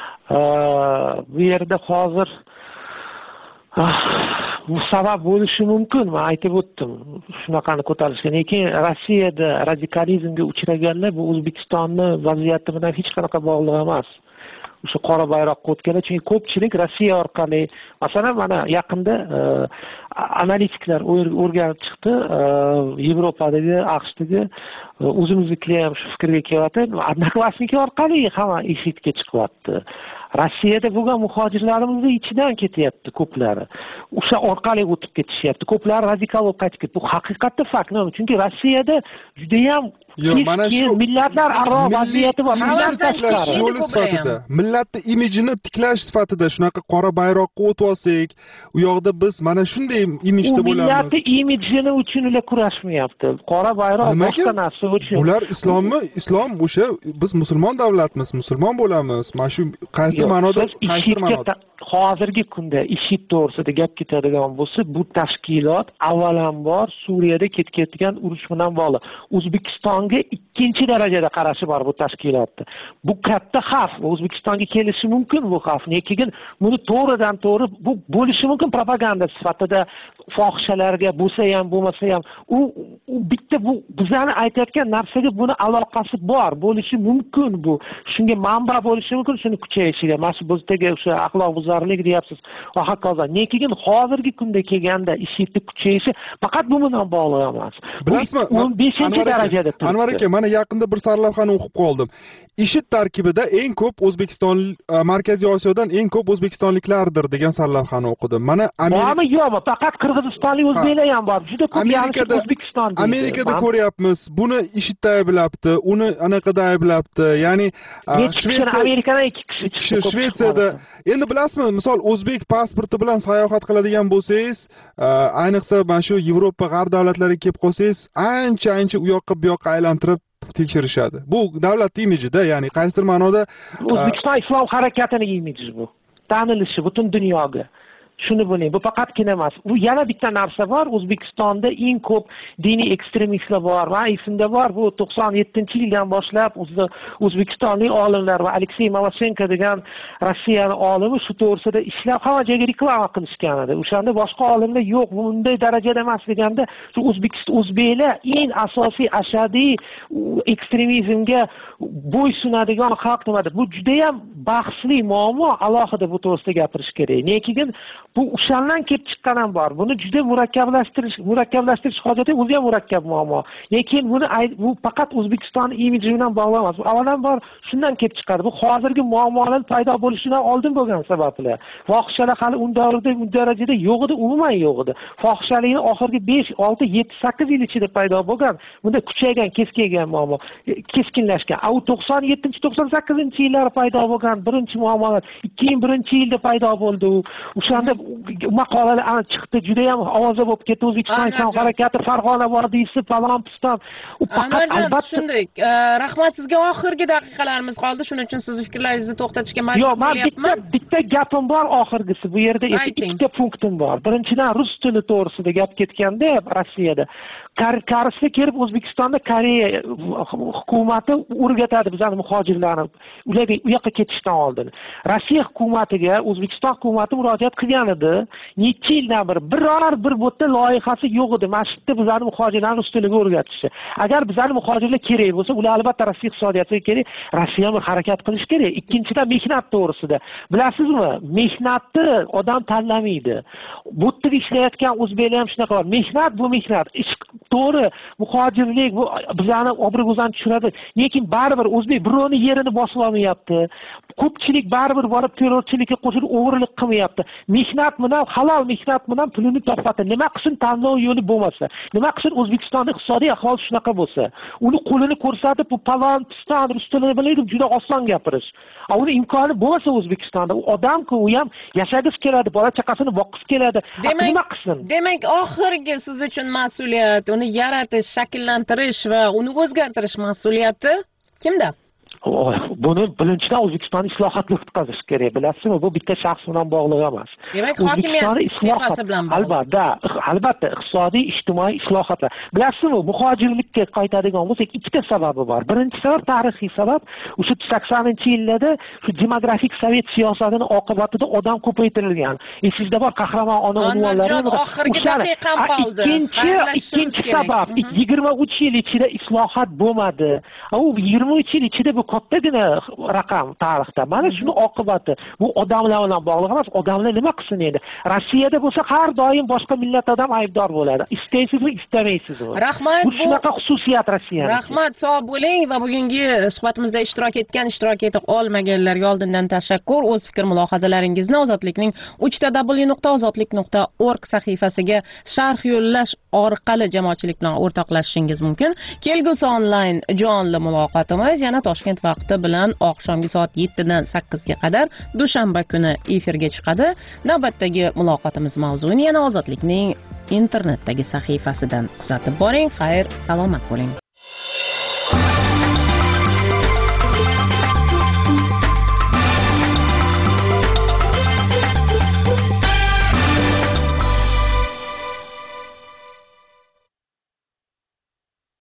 Bu yerda hozir bu sabab bo'lishi mumkin, men aytib o'tdim shunaqani ko'tarishga. Lekin Rossiyada radikalizmga uchraganlar bu O'zbekistonning vaziyati bilan hech qanaqa bog'liq emas. o'sha qora bayroqqa o'tganlar, chunki ko'pchilik Rossiya orqali, masalan, mana yaqinda analitiklar o'rganib chiqdi, Yevropadagi, AQShdagi o'zimiznikilar ham shu fikrga kelyapti, Odnoklassniki orqali hamma IShIDga chiqyapti. Rossiyada bo'lgan muhojirlarimizni ichidan ketyapti ko'plari. O'sha orqali o'tib ketishyapti. Ko'plari radikal bo'lib qaytib ketdi. Bu haqiqatda fakt. Chunki Rossiyada juda ham millatlar aro vaziyati bor. Yo'li sifatida, millatni imijini tiklash sifatida shunaqa qora bayroqqa o'tib olsak, u yoqda biz mana shunday imijda bo'lamiz. Millatni imijini uchun ular kurashmayapti. Qora bayroq boshqa narsa uchun. Ular islommi? Islom o'sha biz musulmon davlatmiz, musulmon bo'lamiz. Mana shu qaysi ma'noda? Hozirgi kunda IShID to'g'risida gap ketadigan bo'lsa, bu tashkilot avvalambor Suriyada ketgan urush bilan bog'liq. O'zbekistonga ikkinchi darajada qarashi bor bu tashkilotda. Bu katta xavf. O'zbekistonga kelishi mumkin bu xavf. Lekin buni to'g'ridan to'g'ri bu bo'lishi mumkin propaganda sifatida fohishalarga bo'lsa ham, bo'lmasa ham u bitta bu bizlarni aytayotgan narsaga buni aloqasi bor, bo'lishi mumkin bu. Shunga manba bo'lishi mumkin, shuni kuchayishiga. Mana shu bizdagi o'sha axloq buzarlik deyapsiz. Va hokazo. Lekin hozirgi kunda kelganda IShIDni kuchayishi faqat bu bilan bog'liq emas. Bilasizmi? 15-darajada turibdi. Anvar aka, mana yaqinda bir sarlavhani o'qib qoldim. IShID tarkibida eng ko'p O'zbekiston, Markaziy Osiyodan eng ko'p o'zbekistonliklardir degan sarlavhani o'qidim. Mana Bormi, yo'qmi? Faqat qirg'izistonlik o'zbeklar ham bor. Juda ko'p yangilik O'zbekiston deydi. Amerikada ko'ryapmiz. Buni IShIDda ayblabdi, uni anaqada ayblabdi. Ya'ni Amerikadan 2 kishi Shvetsiyada. Endi bilasizmi, misol o'zbek pasporti bilan sayohat qiladigan bo'lsangiz, ayniqsa mana shu Yevropa g'arb davlatlariga kelib qolsangiz, ancha u yoqqa bu yoqqa aylantirib tekshirishadi. Bu davlat imijida, ya'ni qaysidir ma'noda O'zbekiston islom harakatining imiji bu. Tanilishi butun dunyoga. Shuni biling, bu faqatgina emas. Bu yana bitta narsa bor. O'zbekistonda eng ko'p diniy ekstremistlar bor. Va esimda bor, bu 97-yildan boshlab o'zbekistonlik olimlar va Aleksey Mavashenko degan Rossiyaning olimi shu to'g'risida ishlab hamma joyga reklama qilishgan edi. O'shanda boshqa olimlar yo'q, bunday darajada emas deganda, shu o'zbeklar eng asosiy ashadiy ekstremizmga bo'ysunadigan xalq nimada? Bu juda ham bahsli muammo, alohida bu to'g'risida gapirish kerak. Lekin bu o'shandan kelib chiqqan ham bor. Buni juda murakkablashtirirish hojati o'zi ham murakkab muammo. Lekin bu faqat O'zbekiston imiji bilan bog'liq emas. Avvalambor shundan kelib chiqadi. Bu hozirgi muammolar paydo bo'lishidan oldin bo'lgan sabablar. Fohishalar hali u darajada yo'q edi, umuman yo'q edi. Fohishalikni oxirgi 5, 6, 7, 8 yil ichida paydo bo'lgan, bunda kuchaygan, keskingan muammo, keskinlashgan. 97-98-yillar paydo bo'lgan birinchi muammolar 2001-yilda paydo bo'ldi. O'shanda maqolalar chiqdi, juda ham ovoza bo'lib ketdi. O'zbekiston islom harakati, Farg'ona vodiysi, falon-piston. U faqat albatta tushundik. Rahmat sizga, oxirgi daqiqalarimiz qoldi. Shuning uchun siz fikrlaringizni to'xtatishga majbur bo'lyapman. Bitta gapim bor oxirgisi. Bu yerda ikkita punktim bor. Birinchidan rus tili to'g'risida gap ketganda Rossiyada Karsga kelib O'zbekistonda Koreya hukumati o'rgatadi bizani muhojirlarni ularga u yoqqa ketishdan oldin. Rossiya hukumatiga O'zbekiston hukumati murojaat qilgan edi. Necha yildan beri biror bir bo'tda loyihasi yo'q edi. Masjidda bizani muhojirlarni rus tiliga o'rgatishdi. Agar bizani muhojirlar kerak bo'lsa, ular albatta Rossiya iqtisodiyotiga kerak, Rossiya ham harakat qilish kerak. Ikkinchidan mehnat to'g'risida. Bilasizmi, mehnatni odam tanlamaydi. Bu yerda ishlayotgan o'zbeklar ham shunaqa bor. Mehnat bu mehnat. To'g'ri, muhojirlik bu bizani obro'imizni tushiradi. Lekin baribir o'zbek birovni yerini bosib olmayapti. Ko'pchilik baribir borib terrorchilikka qo'shilib o'g'irlik qilmayapti. Mehnat bilan, halol mehnat bilan pulini topadi. Nima qilsin tanlov yo'li bo'lmasa? Nima qilsin O'zbekistonning iqtisodiy ahvoli shunaqa bo'lsa? Uni qo'lini ko'rsatib, bu palon-piston, rus tilini biladi, juda oson gapirish. Uni imkoni bo'lmasa O'zbekistonda, u odam-ku, u ham yashagisi keladi, bola chaqasini boqqisi keladi. Nima qilsin? Demak, oxirgi siz uchun mas'uliyat, uni yaratish, shakllantirish va uni o'zgartirish mas'uliyati kimda? Buni birinchidan O'zbekiston islohotga o'tkazish kerak, bilasizmi? Bu bitta shaxs bilan bog'liq emas. Demak, hokimiyat islohoti bilan bog'liq. Albatta, iqtisodiy, ijtimoiy islohotlar. Bilasizmi, muhojirlikka qaytadigan bo'lsak, ikkita sababi bor. Birinchi sabab tarixiy sabab, o'sha 80-yillarda shu demografik sovet siyosatining oqibatida odam ko'paytirilgan. Esingizda bor, qahramon ona unvonlari. Oxirgi daqiqam qoldi. Ikkinchi sabab, 23 yil ichida islohot bo'lmadi. U 23 yil ichida bu kattagina raqam tarixda. Mana shuni oqibati. Bu odamlar bilan bog'liq emas. Odamlar nima qilsin endi? Rossiyada bo'lsa har doim boshqa millat odam aybdor bo'ladi. Istaysizmi, istamaysizmi? Rahmat. Bu shunaqa xususiyat Rossiyada. Rahmat, sog' bo'ling va bugungi suhbatimizda ishtirok eta olmaganlarga oldindan tashakkur. O'z fikr mulohazalaringizni Ozodlikning www.ozodlik.org sahifasiga sharh yo'llash orqali jamoatchilik bilan o'rtoqlashishingiz mumkin. Kelgusi onlayn jonli muloqotimiz yana Toshkent vaqti bilan oqshomgi soat 7 dan 8 ga qadar dushanba kuni efirga chiqadi. Navbatdagi muloqotimiz mavzuni yana Ozodlikning internetdagi sahifasidan kuzatib boring. Xayr, salomat bo'ling.